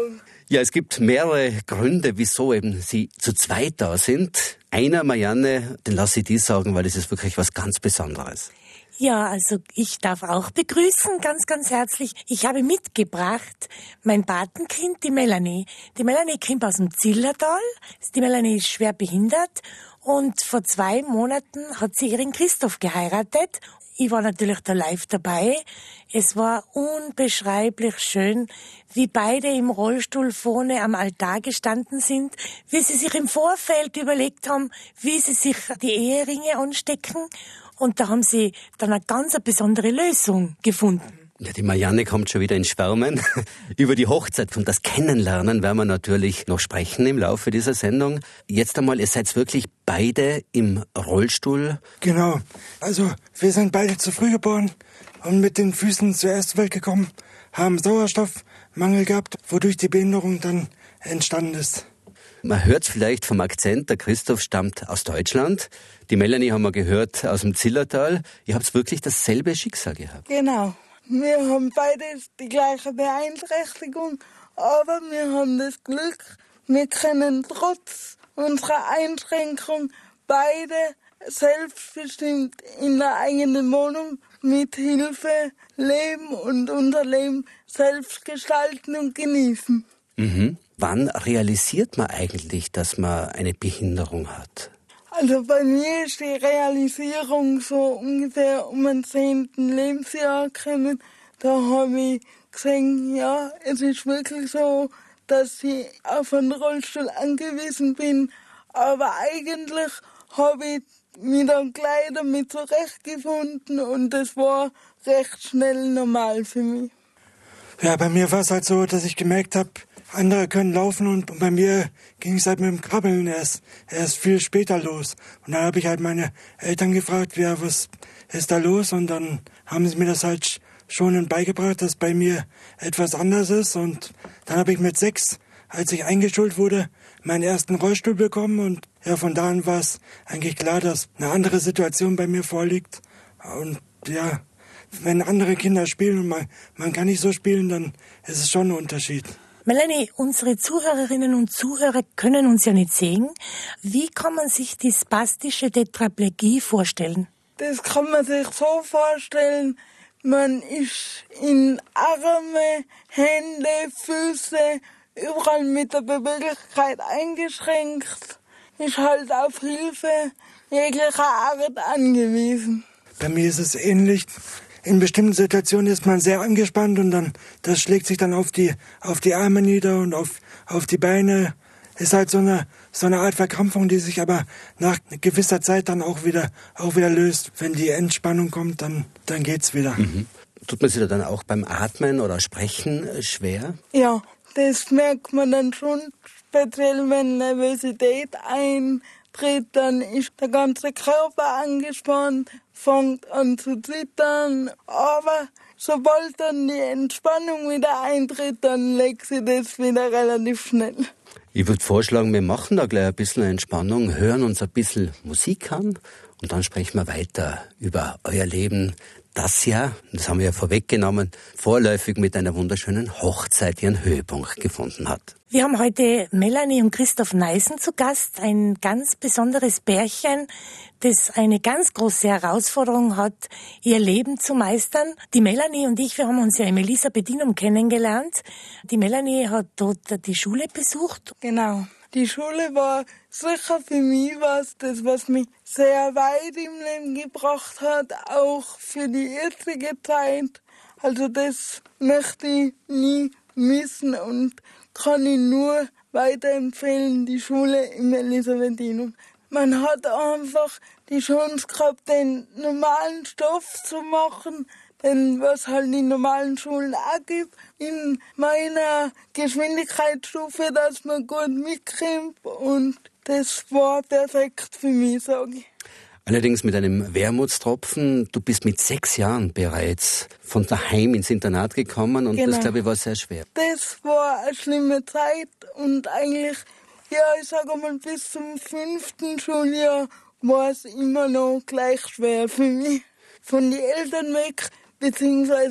Ja, es gibt mehrere Gründe, wieso eben Sie zu zweit da sind. Einer, Marianne, den lasse ich dir sagen, weil es ist wirklich was ganz Besonderes. Ja, also ich darf auch begrüßen, ganz, ganz herzlich. Ich habe mitgebracht mein Patenkind, die Melanie. Die Melanie kommt aus dem Zillertal. Die Melanie ist schwer behindert und vor zwei Monaten hat sie ihren Christoph geheiratet. Ich war natürlich da live dabei. Es war unbeschreiblich schön, wie beide im Rollstuhl vorne am Altar gestanden sind, wie sie sich im Vorfeld überlegt haben, wie sie sich die Eheringe anstecken. Und da haben sie dann eine ganz besondere Lösung gefunden. Ja, die Marianne kommt schon wieder ins Schwärmen. Über die Hochzeit und das Kennenlernen werden wir natürlich noch sprechen im Laufe dieser Sendung. Jetzt einmal, ihr seid wirklich beide im Rollstuhl. Genau. Also, wir sind beide zu früh geboren und mit den Füßen zur ersten Welt gekommen, haben Sauerstoffmangel gehabt, wodurch die Behinderung dann entstanden ist. Man hört vielleicht vom Akzent, der Christoph stammt aus Deutschland. Die Melanie haben wir gehört aus dem Zillertal. Ihr habt wirklich dasselbe Schicksal gehabt. Genau. Wir haben beide die gleiche Beeinträchtigung, aber wir haben das Glück, wir können trotz unserer Einschränkung beide selbstbestimmt in der eigenen Wohnung mit Hilfe leben und unser Leben selbst gestalten und genießen. Mhm. Wann realisiert man eigentlich, dass man eine Behinderung hat? Also bei mir ist die Realisierung so ungefähr um ein zehnten Lebensjahr gekommen. Da habe ich gesehen, ja, es ist wirklich so, dass ich auf einen Rollstuhl angewiesen bin. Aber eigentlich habe ich mich dann gleich damit zurechtgefunden und das war recht schnell normal für mich. Ja, bei mir war es halt so, dass ich gemerkt habe, andere können laufen und bei mir ging es halt mit dem Krabbeln erst, erst viel später los. Und dann habe ich halt meine Eltern gefragt, ja, was ist da los? Und dann haben sie mir das halt schon beigebracht, dass bei mir etwas anders ist. Und dann habe ich mit sechs, als ich eingeschult wurde, meinen ersten Rollstuhl bekommen. Und ja, von da an war es eigentlich klar, dass eine andere Situation bei mir vorliegt. Und ja, wenn andere Kinder spielen und man, man kann nicht so spielen, dann ist es schon ein Unterschied. Melanie, unsere Zuhörerinnen und Zuhörer können uns ja nicht sehen. Wie kann man sich die spastische Tetraplegie vorstellen? Das kann man sich so vorstellen, man ist in Arme, Hände, Füße, überall mit der Beweglichkeit eingeschränkt, ist halt auf Hilfe jeglicher Art angewiesen. Bei mir ist es ähnlich. In bestimmten Situationen ist man sehr angespannt und dann das schlägt sich dann auf die auf die Arme nieder und auf auf die Beine. Ist halt so eine so eine Art Verkrampfung, die sich aber nach gewisser Zeit dann auch wieder auch wieder löst. Wenn die Entspannung kommt, dann dann geht's wieder. Mhm. Tut man sich da dann auch beim Atmen oder Sprechen schwer? Ja, das merkt man dann schon, speziell wenn Nervosität eintritt, dann ist der ganze Körper angespannt, fängt an zu zittern, aber sobald dann die Entspannung wieder eintritt, dann legt sie das wieder relativ schnell. Ich würde vorschlagen, wir machen da gleich ein bisschen Entspannung, hören uns ein bisschen Musik an und dann sprechen wir weiter über euer Leben, das ja, das haben wir ja vorweggenommen, vorläufig mit einer wunderschönen Hochzeit ihren Höhepunkt gefunden hat. Wir haben heute Melanie und Christoph Neisen zu Gast, ein ganz besonderes Pärchen, das eine ganz große Herausforderung hat, ihr Leben zu meistern. Die Melanie und ich, wir haben uns ja im Elisabethinum kennengelernt. Die Melanie hat dort die Schule besucht. Genau. Die Schule war sicher für mich was, das was mich sehr weit im Leben gebracht hat, auch für die jetzige Zeit. Also das möchte ich nie missen und kann ich nur weiterempfehlen, die Schule im Elisabethinum. Man hat einfach die Chance gehabt, den normalen Stoff zu machen, denn was halt die normalen Schulen auch gibt, in meiner Geschwindigkeitsstufe, dass man gut mitkommt und das war perfekt für mich, sage ich. Allerdings mit einem Wermutstropfen, du bist mit sechs Jahren bereits von daheim ins Internat gekommen und genau. Das, glaube ich, war sehr schwer. Das war eine schlimme Zeit und eigentlich, ja, ich sage mal, bis zum fünften Schuljahr war es immer noch gleich schwer für mich. Von den Eltern weg, beziehungsweise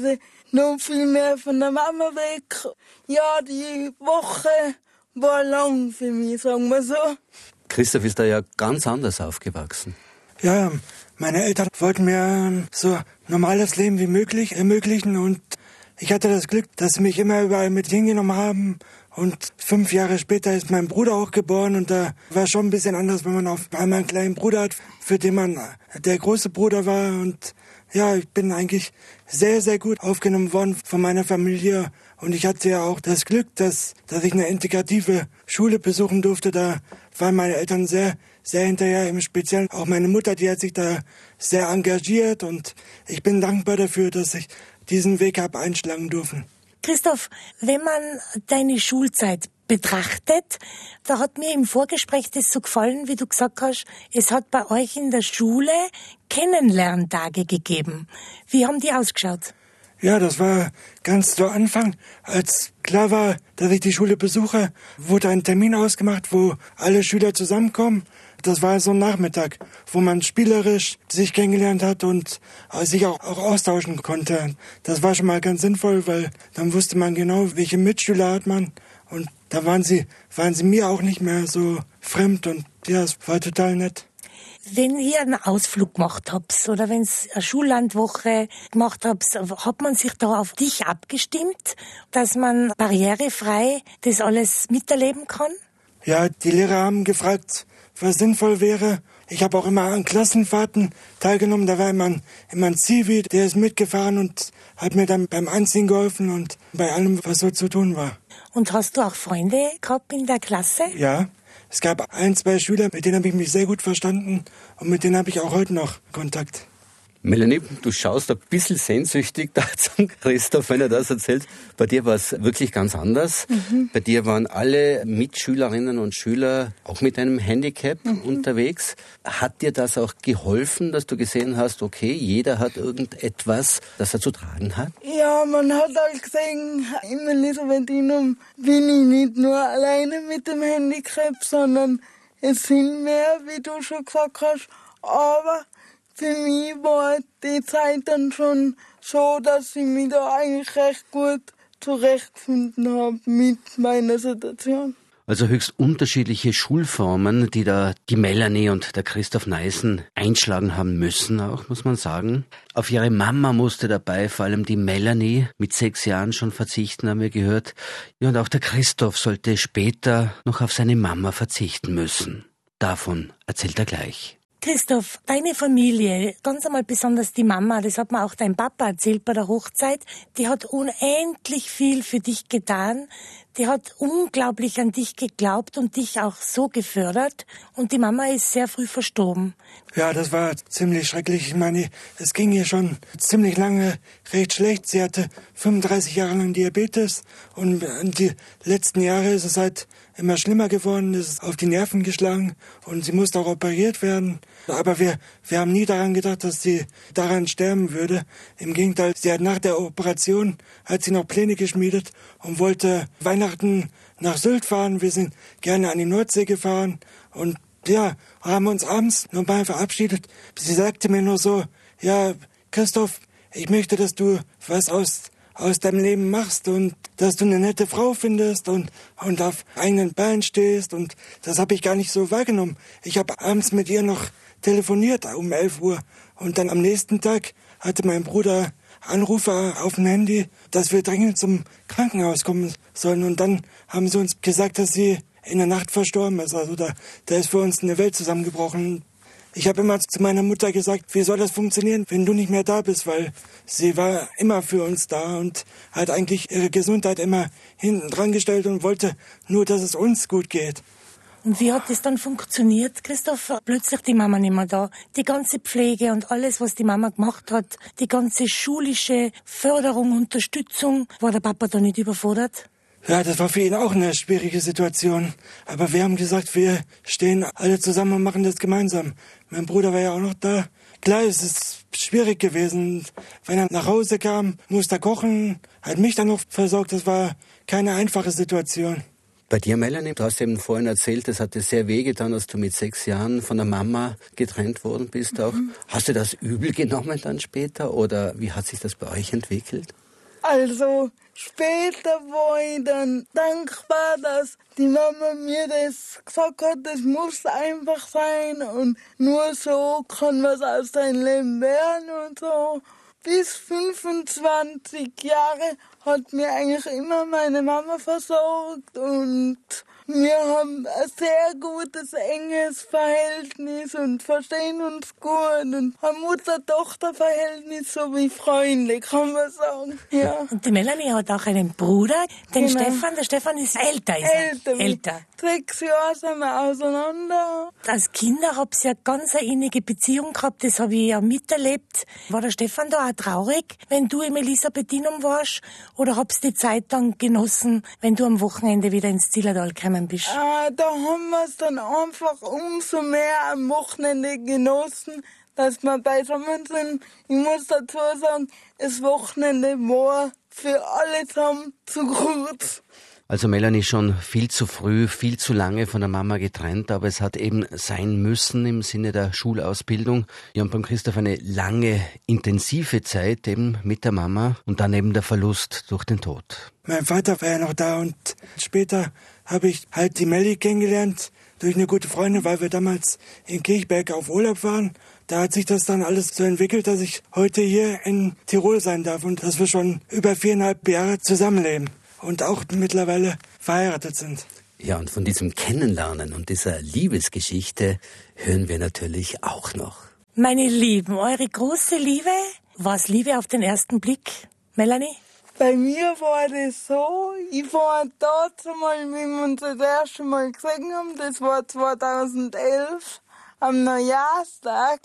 noch viel mehr von der Mama weg. Ja, die Woche war lang für mich, sagen wir so. Christoph ist da ja ganz anders aufgewachsen. Ja, meine Eltern wollten mir so normales Leben wie möglich ermöglichen und ich hatte das Glück, dass sie mich immer überall mit hingenommen haben. Und fünf Jahre später ist mein Bruder auch geboren und da war schon ein bisschen anders, wenn man auf einmal einen kleinen Bruder hat, für den man der große Bruder war. Und ja, ich bin eigentlich sehr, sehr gut aufgenommen worden von meiner Familie. Und ich hatte ja auch das Glück, dass, dass ich eine integrative Schule besuchen durfte. Da waren meine Eltern sehr, sehr hinterher, im Speziellen auch meine Mutter, die hat sich da sehr engagiert. Und ich bin dankbar dafür, dass ich diesen Weg habe einschlagen dürfen. Christoph, wenn man deine Schulzeit betrachtet, da hat mir im Vorgespräch das so gefallen, wie du gesagt hast, es hat bei euch in der Schule Kennenlerntage gegeben. Wie haben die ausgeschaut? Ja, das war ganz zu Anfang, als klar war, dass ich die Schule besuche, wurde ein Termin ausgemacht, wo alle Schüler zusammenkommen. Das war so ein Nachmittag, wo man spielerisch sich kennengelernt hat und sich auch, auch austauschen konnte. Das war schon mal ganz sinnvoll, weil dann wusste man genau, welche Mitschüler hat man. Und da waren sie, waren sie mir auch nicht mehr so fremd und ja, es war total nett. Wenn ihr einen Ausflug gemacht habt oder wenn es eine Schullandwoche gemacht habt, hat man sich da auf dich abgestimmt, dass man barrierefrei das alles miterleben kann? Ja, die Lehrer haben gefragt, was sinnvoll wäre. Ich habe auch immer an Klassenfahrten teilgenommen. Da war immer ein, immer ein Zivi, der ist mitgefahren und hat mir dann beim Anziehen geholfen und bei allem, was so zu tun war. Und hast du auch Freunde gehabt in der Klasse? Ja, es gab ein, zwei Schüler, mit denen habe ich mich sehr gut verstanden und mit denen habe ich auch heute noch Kontakt. Melanie, du schaust ein bisschen sehnsüchtig da zum Christoph, wenn er das erzählt. Bei dir war es wirklich ganz anders. Mhm. Bei dir waren alle Mitschülerinnen und Schüler auch mit einem Handicap mhm. unterwegs. Hat dir das auch geholfen, dass du gesehen hast, okay, jeder hat irgendetwas, das er zu tragen hat? Ja, man hat halt gesehen, in Elisabethinum bin ich nicht nur alleine mit dem Handicap, sondern es sind mehr, wie du schon gesagt hast, aber für mich war die Zeit dann schon so, dass ich mich da eigentlich recht gut zurechtfinden habe mit meiner Situation. Also höchst unterschiedliche Schulformen, die da die Melanie und der Christoph Neißen einschlagen haben müssen, auch muss man sagen. Auf ihre Mama musste dabei vor allem die Melanie mit sechs Jahren schon verzichten, haben wir gehört. Ja, und auch der Christoph sollte später noch auf seine Mama verzichten müssen. Davon erzählt er gleich. Christoph, deine Familie, ganz einmal besonders die Mama, das hat mir auch dein Papa erzählt bei der Hochzeit, die hat unendlich viel für dich getan, die hat unglaublich an dich geglaubt und dich auch so gefördert und die Mama ist sehr früh verstorben. Ja, das war ziemlich schrecklich. Ich meine, es ging ihr schon ziemlich lange recht schlecht. Sie hatte fünfunddreißig Jahre lang Diabetes und die letzten Jahre ist es halt immer schlimmer geworden, es ist auf die Nerven geschlagen und sie musste auch operiert werden. Aber wir, wir haben nie daran gedacht, dass sie daran sterben würde. Im Gegenteil, sie hat nach der Operation, hat sie noch Pläne geschmiedet und wollte Weihnachten nach Sylt fahren. Wir sind gerne an die Nordsee gefahren und ja, haben uns abends nochmal verabschiedet. Sie sagte mir nur so, ja, Christoph, ich möchte, dass du was aus, aus deinem Leben machst und dass du eine nette Frau findest und, und auf eigenen Beinen stehst. Und das habe ich gar nicht so wahrgenommen. Ich habe abends mit ihr noch telefoniert um elf Uhr und dann am nächsten Tag hatte mein Bruder Anrufe auf dem Handy, dass wir dringend zum Krankenhaus kommen sollen. Und dann haben sie uns gesagt, dass sie in der Nacht verstorben ist. Also da, da ist für uns eine Welt zusammengebrochen. Ich habe immer zu meiner Mutter gesagt, wie soll das funktionieren, wenn du nicht mehr da bist, weil sie war immer für uns da und hat eigentlich ihre Gesundheit immer hinten dran gestellt und wollte nur, dass es uns gut geht. Und wie hat das dann funktioniert, Christoph? Plötzlich die Mama nicht mehr da. Die ganze Pflege und alles, was die Mama gemacht hat, die ganze schulische Förderung, Unterstützung, war der Papa da nicht überfordert? Ja, das war für ihn auch eine schwierige Situation. Aber wir haben gesagt, wir stehen alle zusammen und machen das gemeinsam. Mein Bruder war ja auch noch da. Klar, es ist schwierig gewesen. Wenn er nach Hause kam, musste er kochen, hat mich dann noch versorgt. Das war keine einfache Situation. Bei dir, Melanie, du hast eben vorhin erzählt, es hat dir sehr wehgetan, dass du mit sechs Jahren von der Mama getrennt worden bist auch. Mhm. Hast du das übel genommen dann später oder wie hat sich das bei euch entwickelt? Also später war ich dann dankbar, dass die Mama mir das gesagt hat, das muss einfach sein und nur so kann was aus deinem Leben werden und so. Bis fünfundzwanzig Jahre hat mir eigentlich immer meine Mama versorgt und wir haben ein sehr gutes, enges Verhältnis und verstehen uns gut und haben Mutter-Tochter-Verhältnis, so wie Freunde, kann man sagen. Ja. Und die Melanie hat auch einen Bruder, den Genau. Stefan. Der Stefan ist älter. Ist Älter. er. Älter. Sechs Jahre sind wir auseinander. Als Kinder habt ihr ja ganz eine innige Beziehung gehabt, das habe ich ja miterlebt. War der Stefan da auch traurig, wenn du im Elisabethinum warst? Oder habst du die Zeit dann genossen, wenn du am Wochenende wieder ins Zillertal gekommen bist? Äh, da haben wir es dann einfach umso mehr am Wochenende genossen, dass wir beisammen sind. Ich muss dazu sagen, das Wochenende war für alle zusammen zu kurz. Also Melanie schon viel zu früh, viel zu lange von der Mama getrennt, aber es hat eben sein müssen im Sinne der Schulausbildung. Wir haben beim Christoph eine lange, intensive Zeit eben mit der Mama und dann eben der Verlust durch den Tod. Mein Vater war ja noch da und später habe ich halt die Melli kennengelernt durch eine gute Freundin, weil wir damals in Kirchberg auf Urlaub waren. Da hat sich das dann alles so entwickelt, dass ich heute hier in Tirol sein darf und dass wir schon über viereinhalb Jahre zusammenleben und auch mittlerweile verheiratet sind. Ja, und von diesem Kennenlernen und dieser Liebesgeschichte hören wir natürlich auch noch. Meine Lieben, eure große Liebe, war's Liebe auf den ersten Blick? Melanie? Bei mir war das so, ich war dort einmal, wie wir uns das erste Mal gesehen haben, das war zweitausendelf, am Neujahrstag.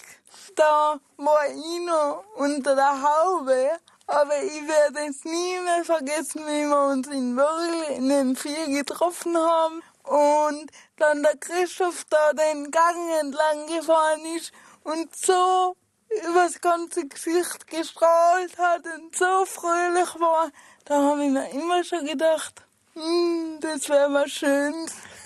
Da war ich noch unter der Haube, aber ich werde es nie mehr vergessen, wie wir uns in Wörl in dem Vier getroffen haben und dann der Christoph da den Gang entlang gefahren ist und so übers ganze Gesicht gestrahlt hat und so fröhlich war, da habe ich mir immer schon gedacht, hm, das wäre mal schön.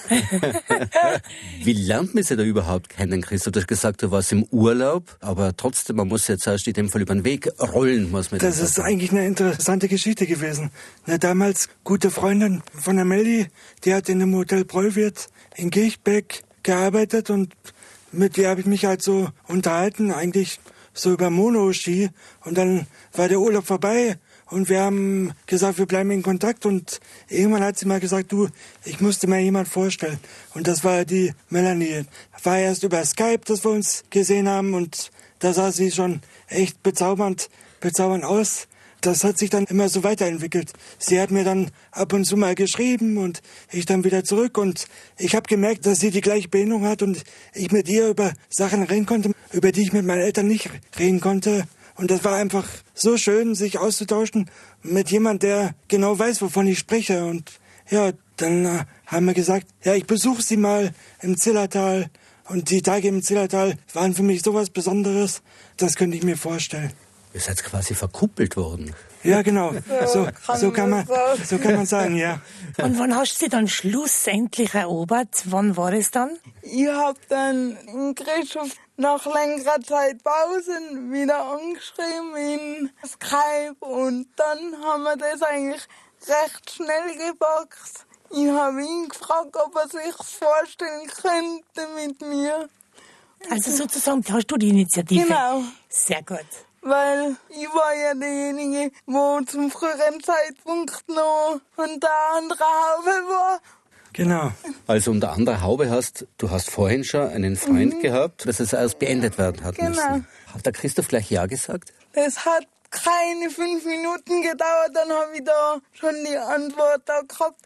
Wie lernt man sie da überhaupt kennen, Christoph? Du hast gesagt, du warst im Urlaub, aber trotzdem, man muss jetzt erst in dem Fall über den Weg rollen, muss man Das ist sagen. eigentlich eine interessante Geschichte gewesen. Eine damals gute Freundin von der Melli, die hat in einem Hotel Bräuwirt in Kirchberg gearbeitet und mit der habe ich mich halt so unterhalten, eigentlich so über Monoski und dann war der Urlaub vorbei und wir haben gesagt, wir bleiben in Kontakt und irgendwann hat sie mal gesagt, du, ich musste mir jemand vorstellen und das war die Melanie. War erst über Skype, dass wir uns gesehen haben und da sah sie schon echt bezaubernd, bezaubernd aus. Das hat sich dann immer so weiterentwickelt. Sie hat mir dann ab und zu mal geschrieben und ich dann wieder zurück und ich habe gemerkt, dass sie die gleiche Behinderung hat und ich mit ihr über Sachen reden konnte, über die ich mit meinen Eltern nicht reden konnte. Und das war einfach so schön, sich auszutauschen mit jemand, der genau weiß, wovon ich spreche. Und ja, dann äh, haben wir gesagt, ja, ich besuche sie mal im Zillertal. Und die Tage im Zillertal waren für mich sowas Besonderes, das könnte ich mir vorstellen. Ihr seid quasi verkuppelt worden. Ja, genau. So, kann so, kann man man, sagen. so kann man sagen, ja. Und wann hast du sie dann schlussendlich erobert? Wann war es dann? Ich habe dann in Christoph nach längerer Zeit Pausen wieder angeschrieben in Skype und dann haben wir das eigentlich recht schnell gepackt. Ich habe ihn gefragt, ob er sich vorstellen könnte mit mir. Also sozusagen hast du die Initiative. Genau. Sehr gut. Weil ich war ja derjenige, wo zum früheren Zeitpunkt noch unter anderer Haube war. Genau. Also unter anderer Haube hast, du hast vorhin schon einen Freund Mhm. gehabt, dass es erst beendet werden hat Genau. müssen. Hat der Christoph gleich Ja gesagt? Das hat keine fünf Minuten gedauert, dann habe ich da schon die Antwort da gehabt.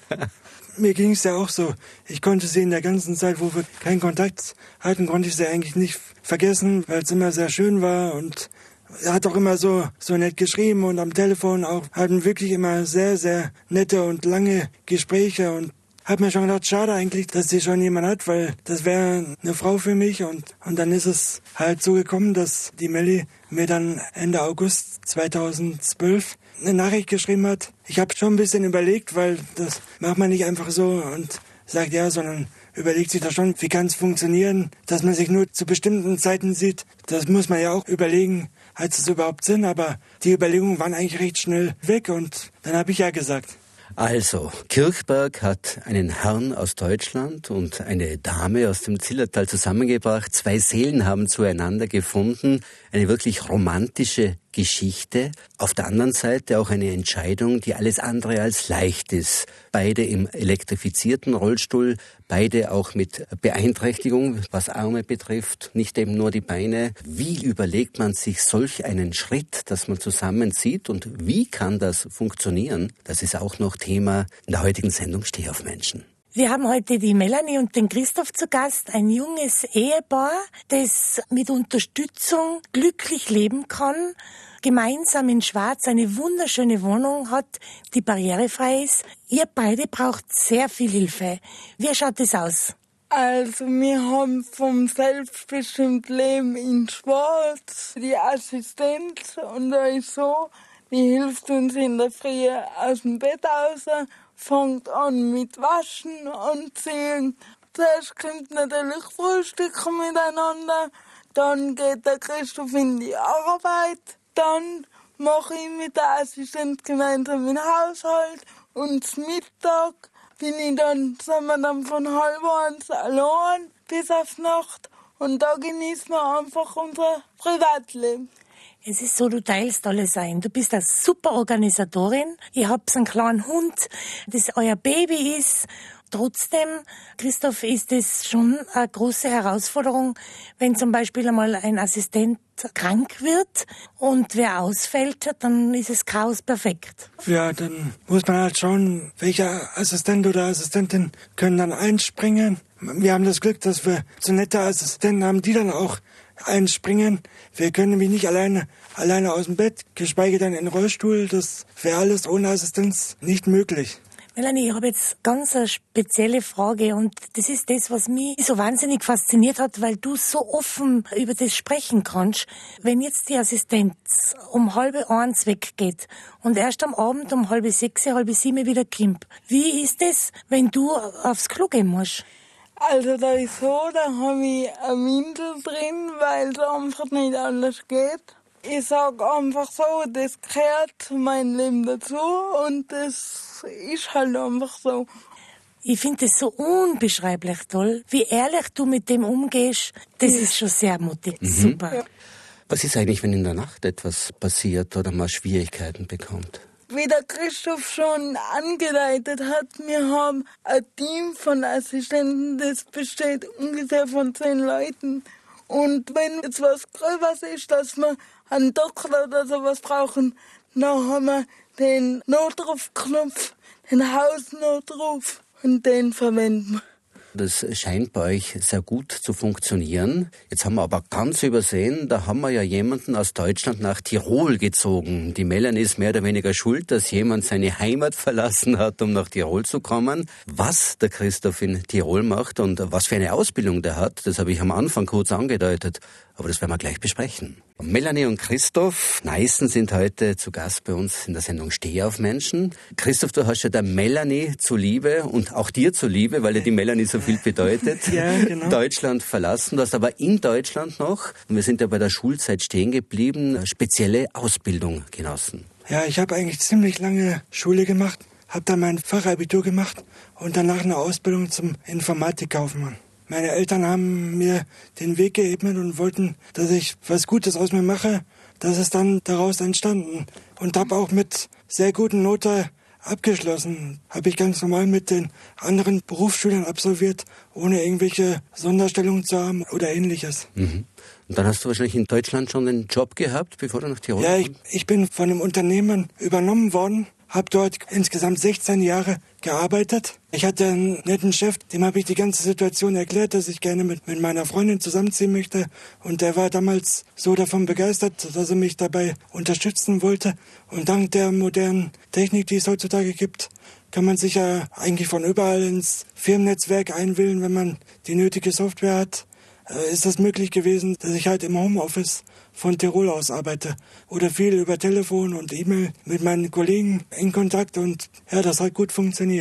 Mir ging es ja auch so. Ich konnte sie in der ganzen Zeit, wo wir keinen Kontakt hatten, konnte ich sie eigentlich nicht vergessen, weil es immer sehr schön war und er hat auch immer so, so nett geschrieben und am Telefon auch, hatten wirklich immer sehr, sehr nette und lange Gespräche und hab mir schon gedacht, schade eigentlich, dass sie schon jemand hat, weil das wäre eine Frau für mich und, und dann ist es halt so gekommen, dass die Melli mir dann Ende August zweitausendzwölf eine Nachricht geschrieben hat. Ich habe schon ein bisschen überlegt, weil das macht man nicht einfach so und sagt ja, sondern überlegt sich da schon, wie kann es funktionieren, dass man sich nur zu bestimmten Zeiten sieht. Das muss man ja auch überlegen, hat es überhaupt Sinn, aber die Überlegungen waren eigentlich recht schnell weg und dann habe ich ja gesagt. Also, Kirchberg hat einen Herrn aus Deutschland und eine Dame aus dem Zillertal zusammengebracht. Zwei Seelen haben zueinander gefunden. Eine wirklich romantische Geschichte. Auf der anderen Seite auch eine Entscheidung, die alles andere als leicht ist. Beide im elektrifizierten Rollstuhl, beide auch mit Beeinträchtigung, was Arme betrifft, nicht eben nur die Beine. Wie überlegt man sich solch einen Schritt, dass man zusammenzieht und wie kann das funktionieren? Das ist auch noch Thema in der heutigen Sendung Steh auf Menschen. Wir haben heute die Melanie und den Christoph zu Gast, ein junges Ehepaar, das mit Unterstützung glücklich leben kann, gemeinsam in Schwarz eine wunderschöne Wohnung hat, die barrierefrei ist. Ihr beide braucht sehr viel Hilfe. Wie schaut das aus? Also wir haben vom Selbstbestimmt Leben in Schwarz die Assistenz und da ist so, die hilft uns in der Früh aus dem Bett raus, fängt an mit Waschen und Ziehen. Zuerst kommt natürlich Frühstücken miteinander, dann geht der Christoph in die Arbeit, dann mache ich mit der Assistenz gemeinsam den Haushalt und zum Mittag bin ich dann, sind wir dann von halb eins allein bis auf Nacht und da genießen wir einfach unser Privatleben. Es ist so, du teilst alles ein. Du bist eine super Organisatorin. Ihr habt einen kleinen Hund, das euer Baby ist. Trotzdem, Christoph, ist es schon eine große Herausforderung, wenn zum Beispiel einmal ein Assistent krank wird und wer ausfällt, dann ist das Chaos perfekt. Ja, dann muss man halt schauen, welcher Assistent oder Assistentin können dann einspringen. Wir haben das Glück, dass wir so nette Assistenten haben, die dann auch einspringen. Wir können nämlich nicht alleine, alleine aus dem Bett, geschweige denn in den Rollstuhl. Das wäre alles ohne Assistenz nicht möglich. Melanie, ich habe jetzt ganz eine spezielle Frage und das ist das, was mich so wahnsinnig fasziniert hat, weil du so offen über das sprechen kannst. Wenn jetzt die Assistenz um halb eins weggeht und erst am Abend um halb sechs, halb sieben wieder kommt, wie ist das, wenn du aufs Klo gehen musst? Also da ist so, da habe ich eine Windel drin, weil es einfach nicht anders geht. Ich sage einfach so, das gehört zu meinem Leben dazu und das ist halt einfach so. Ich finde es so unbeschreiblich toll, wie ehrlich du mit dem umgehst. Das ist schon sehr mutig. Mhm. Super. Ja. Was ist eigentlich, wenn in der Nacht etwas passiert oder man Schwierigkeiten bekommt? Wie der Christoph schon angedeutet hat, wir haben ein Team von Assistenten, das besteht ungefähr von zehn Leuten. Und wenn jetzt was Gröbers ist, dass wir einen Doktor oder sowas brauchen, dann haben wir den Notrufknopf, den Hausnotruf und den verwenden wir. Das scheint bei euch sehr gut zu funktionieren. Jetzt haben wir aber ganz übersehen, da haben wir ja jemanden aus Deutschland nach Tirol gezogen. Die Melanie ist mehr oder weniger schuld, dass jemand seine Heimat verlassen hat, um nach Tirol zu kommen. Was der Christoph in Tirol macht und was für eine Ausbildung der hat, das habe ich am Anfang kurz angedeutet. Aber das werden wir gleich besprechen. Melanie und Christoph Neißen sind heute zu Gast bei uns in der Sendung Steh auf Menschen. Christoph, du hast ja der Melanie zuliebe und auch dir zuliebe, weil dir die Melanie so viel bedeutet, ja, genau. Deutschland verlassen. Du hast aber in Deutschland noch, und wir sind ja bei der Schulzeit stehen geblieben, eine spezielle Ausbildung genossen. Ja, ich habe eigentlich ziemlich lange Schule gemacht, habe dann mein Fachabitur gemacht und danach eine Ausbildung zum Informatikkaufmann. Meine Eltern haben mir den Weg geebnet und wollten, dass ich was Gutes aus mir mache. Das ist dann daraus entstanden. Und habe auch mit sehr guten Noten abgeschlossen. Habe ich ganz normal mit den anderen Berufsschülern absolviert, ohne irgendwelche Sonderstellungen zu haben oder ähnliches. Mhm. Und dann hast du wahrscheinlich in Deutschland schon einen Job gehabt, bevor du nach Tirol Ja, ich, ich bin von einem Unternehmen übernommen worden. Habe dort insgesamt sechzehn Jahre gearbeitet. Ich hatte einen netten Chef, dem habe ich die ganze Situation erklärt, dass ich gerne mit, mit meiner Freundin zusammenziehen möchte. Und der war damals so davon begeistert, dass er mich dabei unterstützen wollte. Und dank der modernen Technik, die es heutzutage gibt, kann man sich ja eigentlich von überall ins Firmennetzwerk einwählen, wenn man die nötige Software hat. Ist das möglich gewesen, dass ich halt im Homeoffice von Tirol aus arbeite oder viel über Telefon und E-Mail mit meinen Kollegen in Kontakt und ja, das hat gut funktioniert.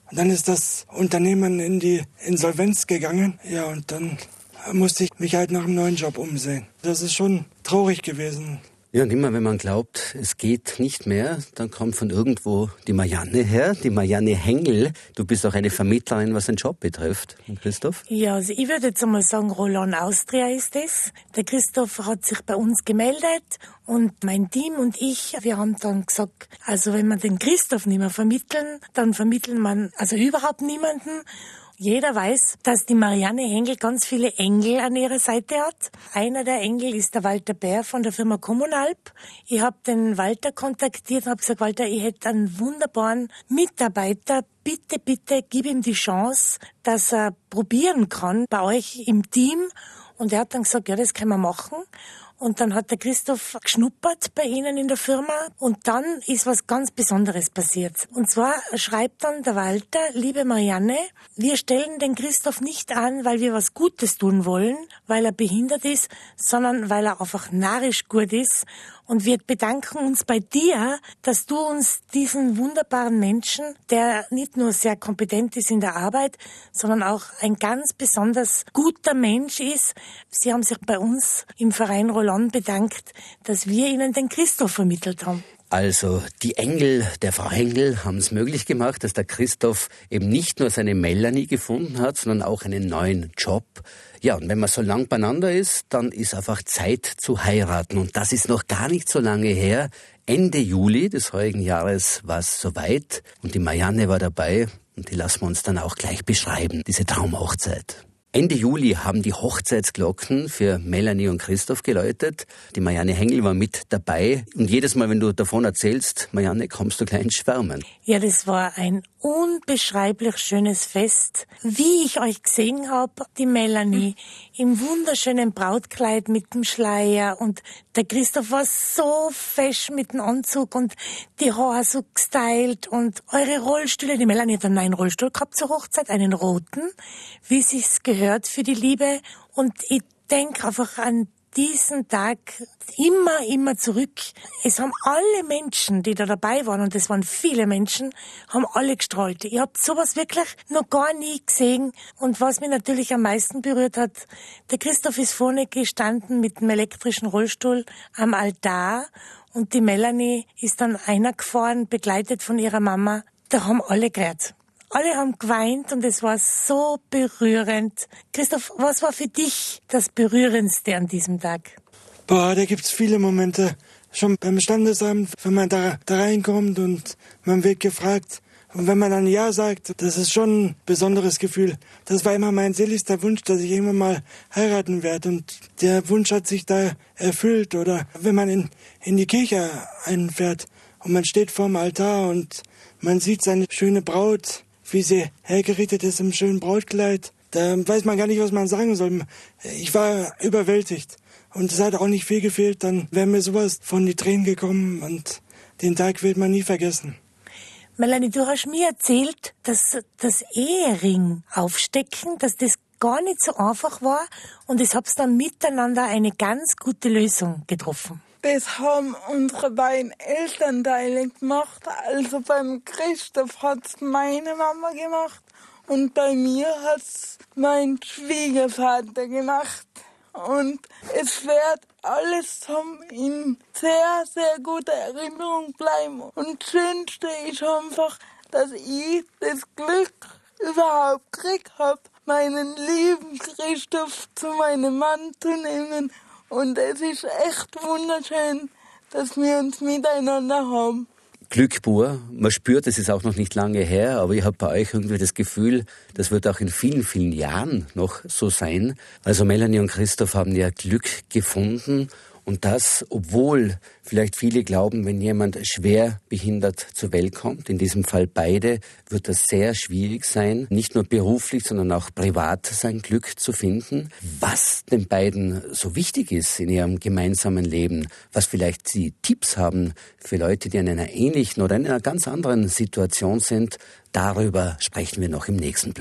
Und dann ist das Unternehmen in die Insolvenz gegangen. Ja, und dann musste ich mich halt nach einem neuen Job umsehen. Das ist schon traurig gewesen. Ja, und immer wenn man glaubt, es geht nicht mehr, dann kommt von irgendwo die Marianne her, die Marianne Hengel. Du bist auch eine Vermittlerin, was den Job betrifft. Und Christoph? Ja, also ich würde jetzt einmal sagen, Roland Austria ist es. Der Christoph hat sich bei uns gemeldet und mein Team und ich, wir haben dann gesagt, also wenn wir den Christoph nicht mehr vermitteln, dann vermitteln wir also überhaupt niemanden. Jeder weiß, dass die Marianne Hengel ganz viele Engel an ihrer Seite hat. Einer der Engel ist der Walter Bär von der Firma Kommunalp. Ich habe den Walter kontaktiert und habe gesagt, Walter, ich hätte einen wunderbaren Mitarbeiter. Bitte, bitte, gib ihm die Chance, dass er probieren kann bei euch im Team. Und er hat dann gesagt, ja, das können wir machen. Und dann hat der Christoph geschnuppert bei Ihnen in der Firma und dann ist was ganz Besonderes passiert. Und zwar schreibt dann der Walter, liebe Marianne, wir stellen den Christoph nicht an, weil wir was Gutes tun wollen, weil er behindert ist, sondern weil er einfach narrisch gut ist. Und wir bedanken uns bei dir, dass du uns diesen wunderbaren Menschen, der nicht nur sehr kompetent ist in der Arbeit, sondern auch ein ganz besonders guter Mensch ist. Sie haben sich bei uns im Verein Roland bedankt, dass wir ihnen den Christoph vermittelt haben. Also die Engel der Frau Hengel haben es möglich gemacht, dass der Christoph eben nicht nur seine Melanie gefunden hat, sondern auch einen neuen Job. Ja, und wenn man so lang beieinander ist, dann ist einfach Zeit zu heiraten. Und das ist noch gar nicht so lange her. Ende Juli des heurigen Jahres war es soweit und die Marianne war dabei. Und die lassen wir uns dann auch gleich beschreiben, diese Traumhochzeit. Ende Juli haben die Hochzeitsglocken für Melanie und Christoph geläutet. Die Marianne Hengel war mit dabei. Und jedes Mal, wenn du davon erzählst, Marianne, kommst du gleich ins Schwärmen. Ja, das war ein unbeschreiblich schönes Fest. Wie ich euch gesehen habe, die Melanie im wunderschönen Brautkleid mit dem Schleier und der Christoph war so fesch mit dem Anzug und die Haare so gestylt und eure Rollstühle, die Melanie hat einen neuen Rollstuhl gehabt zur Hochzeit, einen roten, wie sich's gehört für die Liebe und ich denke einfach an diesen Tag immer, immer zurück. Es haben alle Menschen, die da dabei waren, und es waren viele Menschen, haben alle gestrahlt. Ich habe sowas wirklich noch gar nie gesehen. Und was mich natürlich am meisten berührt hat, der Christoph ist vorne gestanden mit dem elektrischen Rollstuhl am Altar und die Melanie ist dann einer gefahren, begleitet von ihrer Mama. Da haben alle gerät. Alle haben geweint und es war so berührend. Christoph, was war für dich das Berührendste an diesem Tag? Boah, da gibt's viele Momente. Schon beim Standesamt, wenn man da, da reinkommt und man wird gefragt. Und wenn man dann Ja sagt, das ist schon ein besonderes Gefühl. Das war immer mein seligster Wunsch, dass ich irgendwann mal heiraten werde. Und der Wunsch hat sich da erfüllt. Oder wenn man in, in die Kirche einfährt und man steht vorm Altar und man sieht seine schöne Braut, wie sie hergerichtet ist im schönen Brautkleid. Da weiß man gar nicht, was man sagen soll. Ich war überwältigt. Und es hat auch nicht viel gefehlt. Dann wäre mir sowas von die Tränen gekommen. Und den Tag wird man nie vergessen. Melanie, du hast mir erzählt, dass das Ehering aufstecken, dass das gar nicht so einfach war. Und es habt dann miteinander eine ganz gute Lösung getroffen. Das haben unsere beiden Elternteile gemacht. Also beim Christoph hat's meine Mama gemacht und bei mir hat's mein Schwiegervater gemacht. Und es wird alles in sehr, sehr guter Erinnerung bleiben. Und das Schönste ist einfach, dass ich das Glück überhaupt gekriegt habe, meinen lieben Christoph zu meinem Mann zu nehmen. Und es ist echt wunderschön, dass wir uns miteinander haben. Glück pur. Man spürt, es ist auch noch nicht lange her, aber ich habe bei euch irgendwie das Gefühl, das wird auch in vielen, vielen Jahren noch so sein. Also Melanie und Christoph haben ja Glück gefunden. Und das, obwohl vielleicht viele glauben, wenn jemand schwer behindert zur Welt kommt, in diesem Fall beide, wird das sehr schwierig sein, nicht nur beruflich, sondern auch privat sein Glück zu finden. Was den beiden so wichtig ist in ihrem gemeinsamen Leben, was vielleicht sie Tipps haben für Leute, die in einer ähnlichen oder in einer ganz anderen Situation sind, darüber sprechen wir noch im nächsten Blog.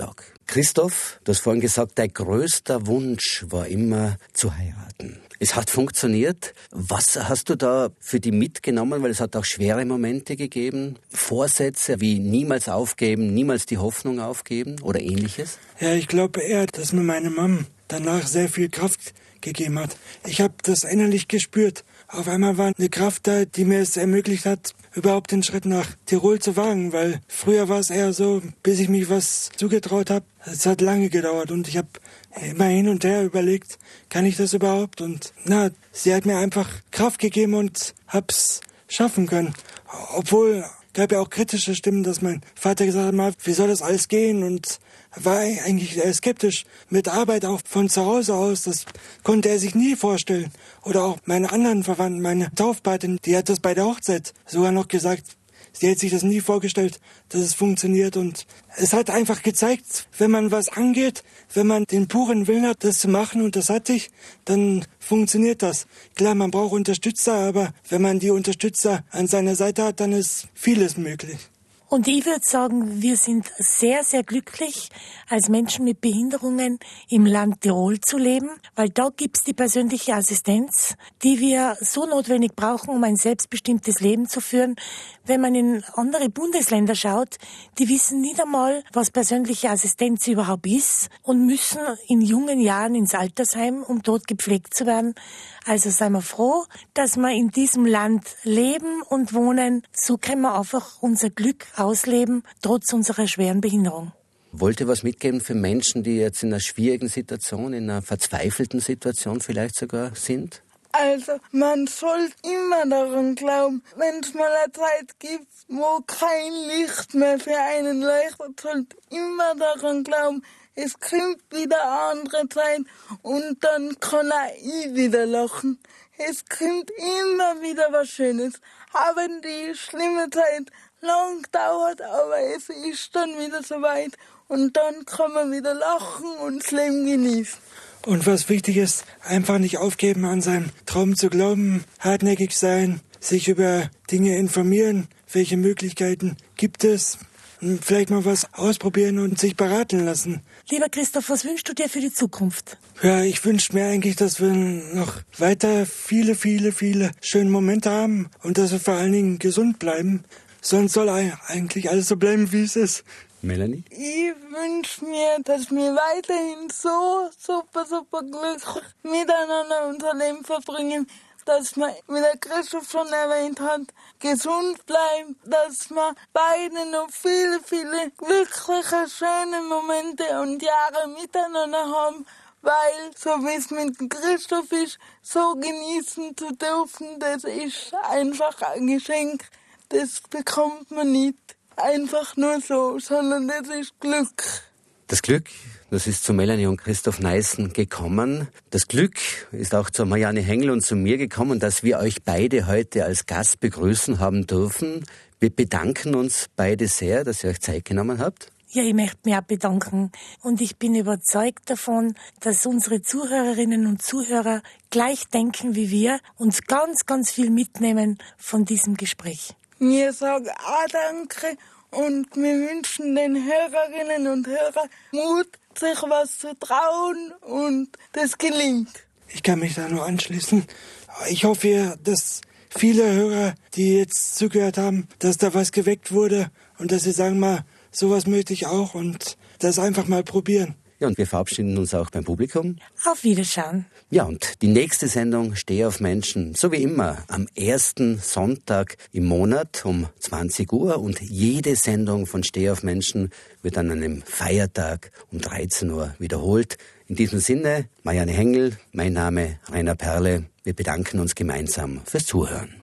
Christoph, du hast vorhin gesagt, dein größter Wunsch war immer zu heiraten. Es hat funktioniert. Was hast du da für die mitgenommen? Weil es hat auch schwere Momente gegeben. Vorsätze wie niemals aufgeben, niemals die Hoffnung aufgeben oder ähnliches? Ja, ich glaube eher, dass mir meine Mom danach sehr viel Kraft gegeben hat. Ich habe das innerlich gespürt. Auf einmal war eine Kraft da, die mir es ermöglicht hat, überhaupt den Schritt nach Tirol zu wagen, weil früher war es eher so, bis ich mich was zugetraut habe, es hat lange gedauert und ich habe immer hin und her überlegt, kann ich das überhaupt? Und na, sie hat mir einfach Kraft gegeben und hab's schaffen können. Obwohl, gab ja auch kritische Stimmen, dass mein Vater gesagt hat, wie soll das alles gehen? Und war eigentlich eher skeptisch. Mit Arbeit auch von zu Hause aus, das konnte er sich nie vorstellen. Oder auch meine anderen Verwandten, meine Taufpatin, die hat das bei der Hochzeit sogar noch gesagt. Sie hätte sich das nie vorgestellt, dass es funktioniert. Und es hat einfach gezeigt, wenn man was angeht, wenn man den puren Willen hat, das zu machen, und das hatte ich, dann funktioniert das. Klar, man braucht Unterstützer, aber wenn man die Unterstützer an seiner Seite hat, dann ist vieles möglich. Und ich würde sagen, wir sind sehr, sehr glücklich, als Menschen mit Behinderungen im Land Tirol zu leben, weil da gibt's die persönliche Assistenz, die wir so notwendig brauchen, um ein selbstbestimmtes Leben zu führen. Wenn man in andere Bundesländer schaut, die wissen nicht einmal, was persönliche Assistenz überhaupt ist und müssen in jungen Jahren ins Altersheim, um dort gepflegt zu werden. Also seien wir froh, dass wir in diesem Land leben und wohnen. So können wir einfach unser Glück ausleben, trotz unserer schweren Behinderung. Wollt ihr was mitgeben für Menschen, die jetzt in einer schwierigen Situation, in einer verzweifelten Situation vielleicht sogar sind? Also, man soll immer daran glauben, wenn es mal eine Zeit gibt, wo kein Licht mehr für einen leuchtet, sollt immer daran glauben, es kommt wieder eine andere Zeit und dann kann auch ich wieder lachen. Es kommt immer wieder was Schönes. Haben die schlimme Zeit lang gedauert, aber es ist dann wieder soweit und dann kann man wieder lachen und das Leben genießen. Und was wichtig ist, einfach nicht aufgeben, an seinen Traum zu glauben, hartnäckig sein, sich über Dinge informieren, welche Möglichkeiten gibt es, vielleicht mal was ausprobieren und sich beraten lassen. Lieber Christoph, was wünschst du dir für die Zukunft? Ja, ich wünsche mir eigentlich, dass wir noch weiter viele, viele, viele schöne Momente haben und dass wir vor allen Dingen gesund bleiben. Sonst soll eigentlich alles so bleiben, wie es ist. Melanie? Ich wünsche mir, dass wir weiterhin so super, super glücklich miteinander unser Leben verbringen, dass wir, wie der Christoph schon erwähnt hat, gesund bleiben, dass wir beide noch viele, viele glückliche, schöne Momente und Jahre miteinander haben, weil, so wie es mit dem Christoph ist, so genießen zu dürfen, das ist einfach ein Geschenk, das bekommt man nicht einfach nur so, sondern das ist Glück. Das Glück, das ist zu Melanie und Christoph Neißen gekommen. Das Glück ist auch zu Marianne Hengel und zu mir gekommen, dass wir euch beide heute als Gast begrüßen haben dürfen. Wir bedanken uns beide sehr, dass ihr euch Zeit genommen habt. Ja, ich möchte mich auch bedanken. Und ich bin überzeugt davon, dass unsere Zuhörerinnen und Zuhörer gleich denken wie wir und ganz, ganz viel mitnehmen von diesem Gespräch. Wir sagen auch Danke und wir wünschen den Hörerinnen und Hörern Mut, sich was zu trauen und das gelingt. Ich kann mich da nur anschließen. Ich hoffe, dass viele Hörer, die jetzt zugehört haben, dass da was geweckt wurde und dass sie sagen mal, sowas möchte ich auch und das einfach mal probieren. Ja, und wir verabschieden uns auch beim Publikum. Auf Wiederschauen. Ja, und die nächste Sendung Steh auf Menschen, so wie immer, am ersten Sonntag im Monat um zwanzig Uhr. Und jede Sendung von Steh auf Menschen wird an einem Feiertag um dreizehn Uhr wiederholt. In diesem Sinne, Marianne Hengel, mein Name Rainer Perle. Wir bedanken uns gemeinsam fürs Zuhören.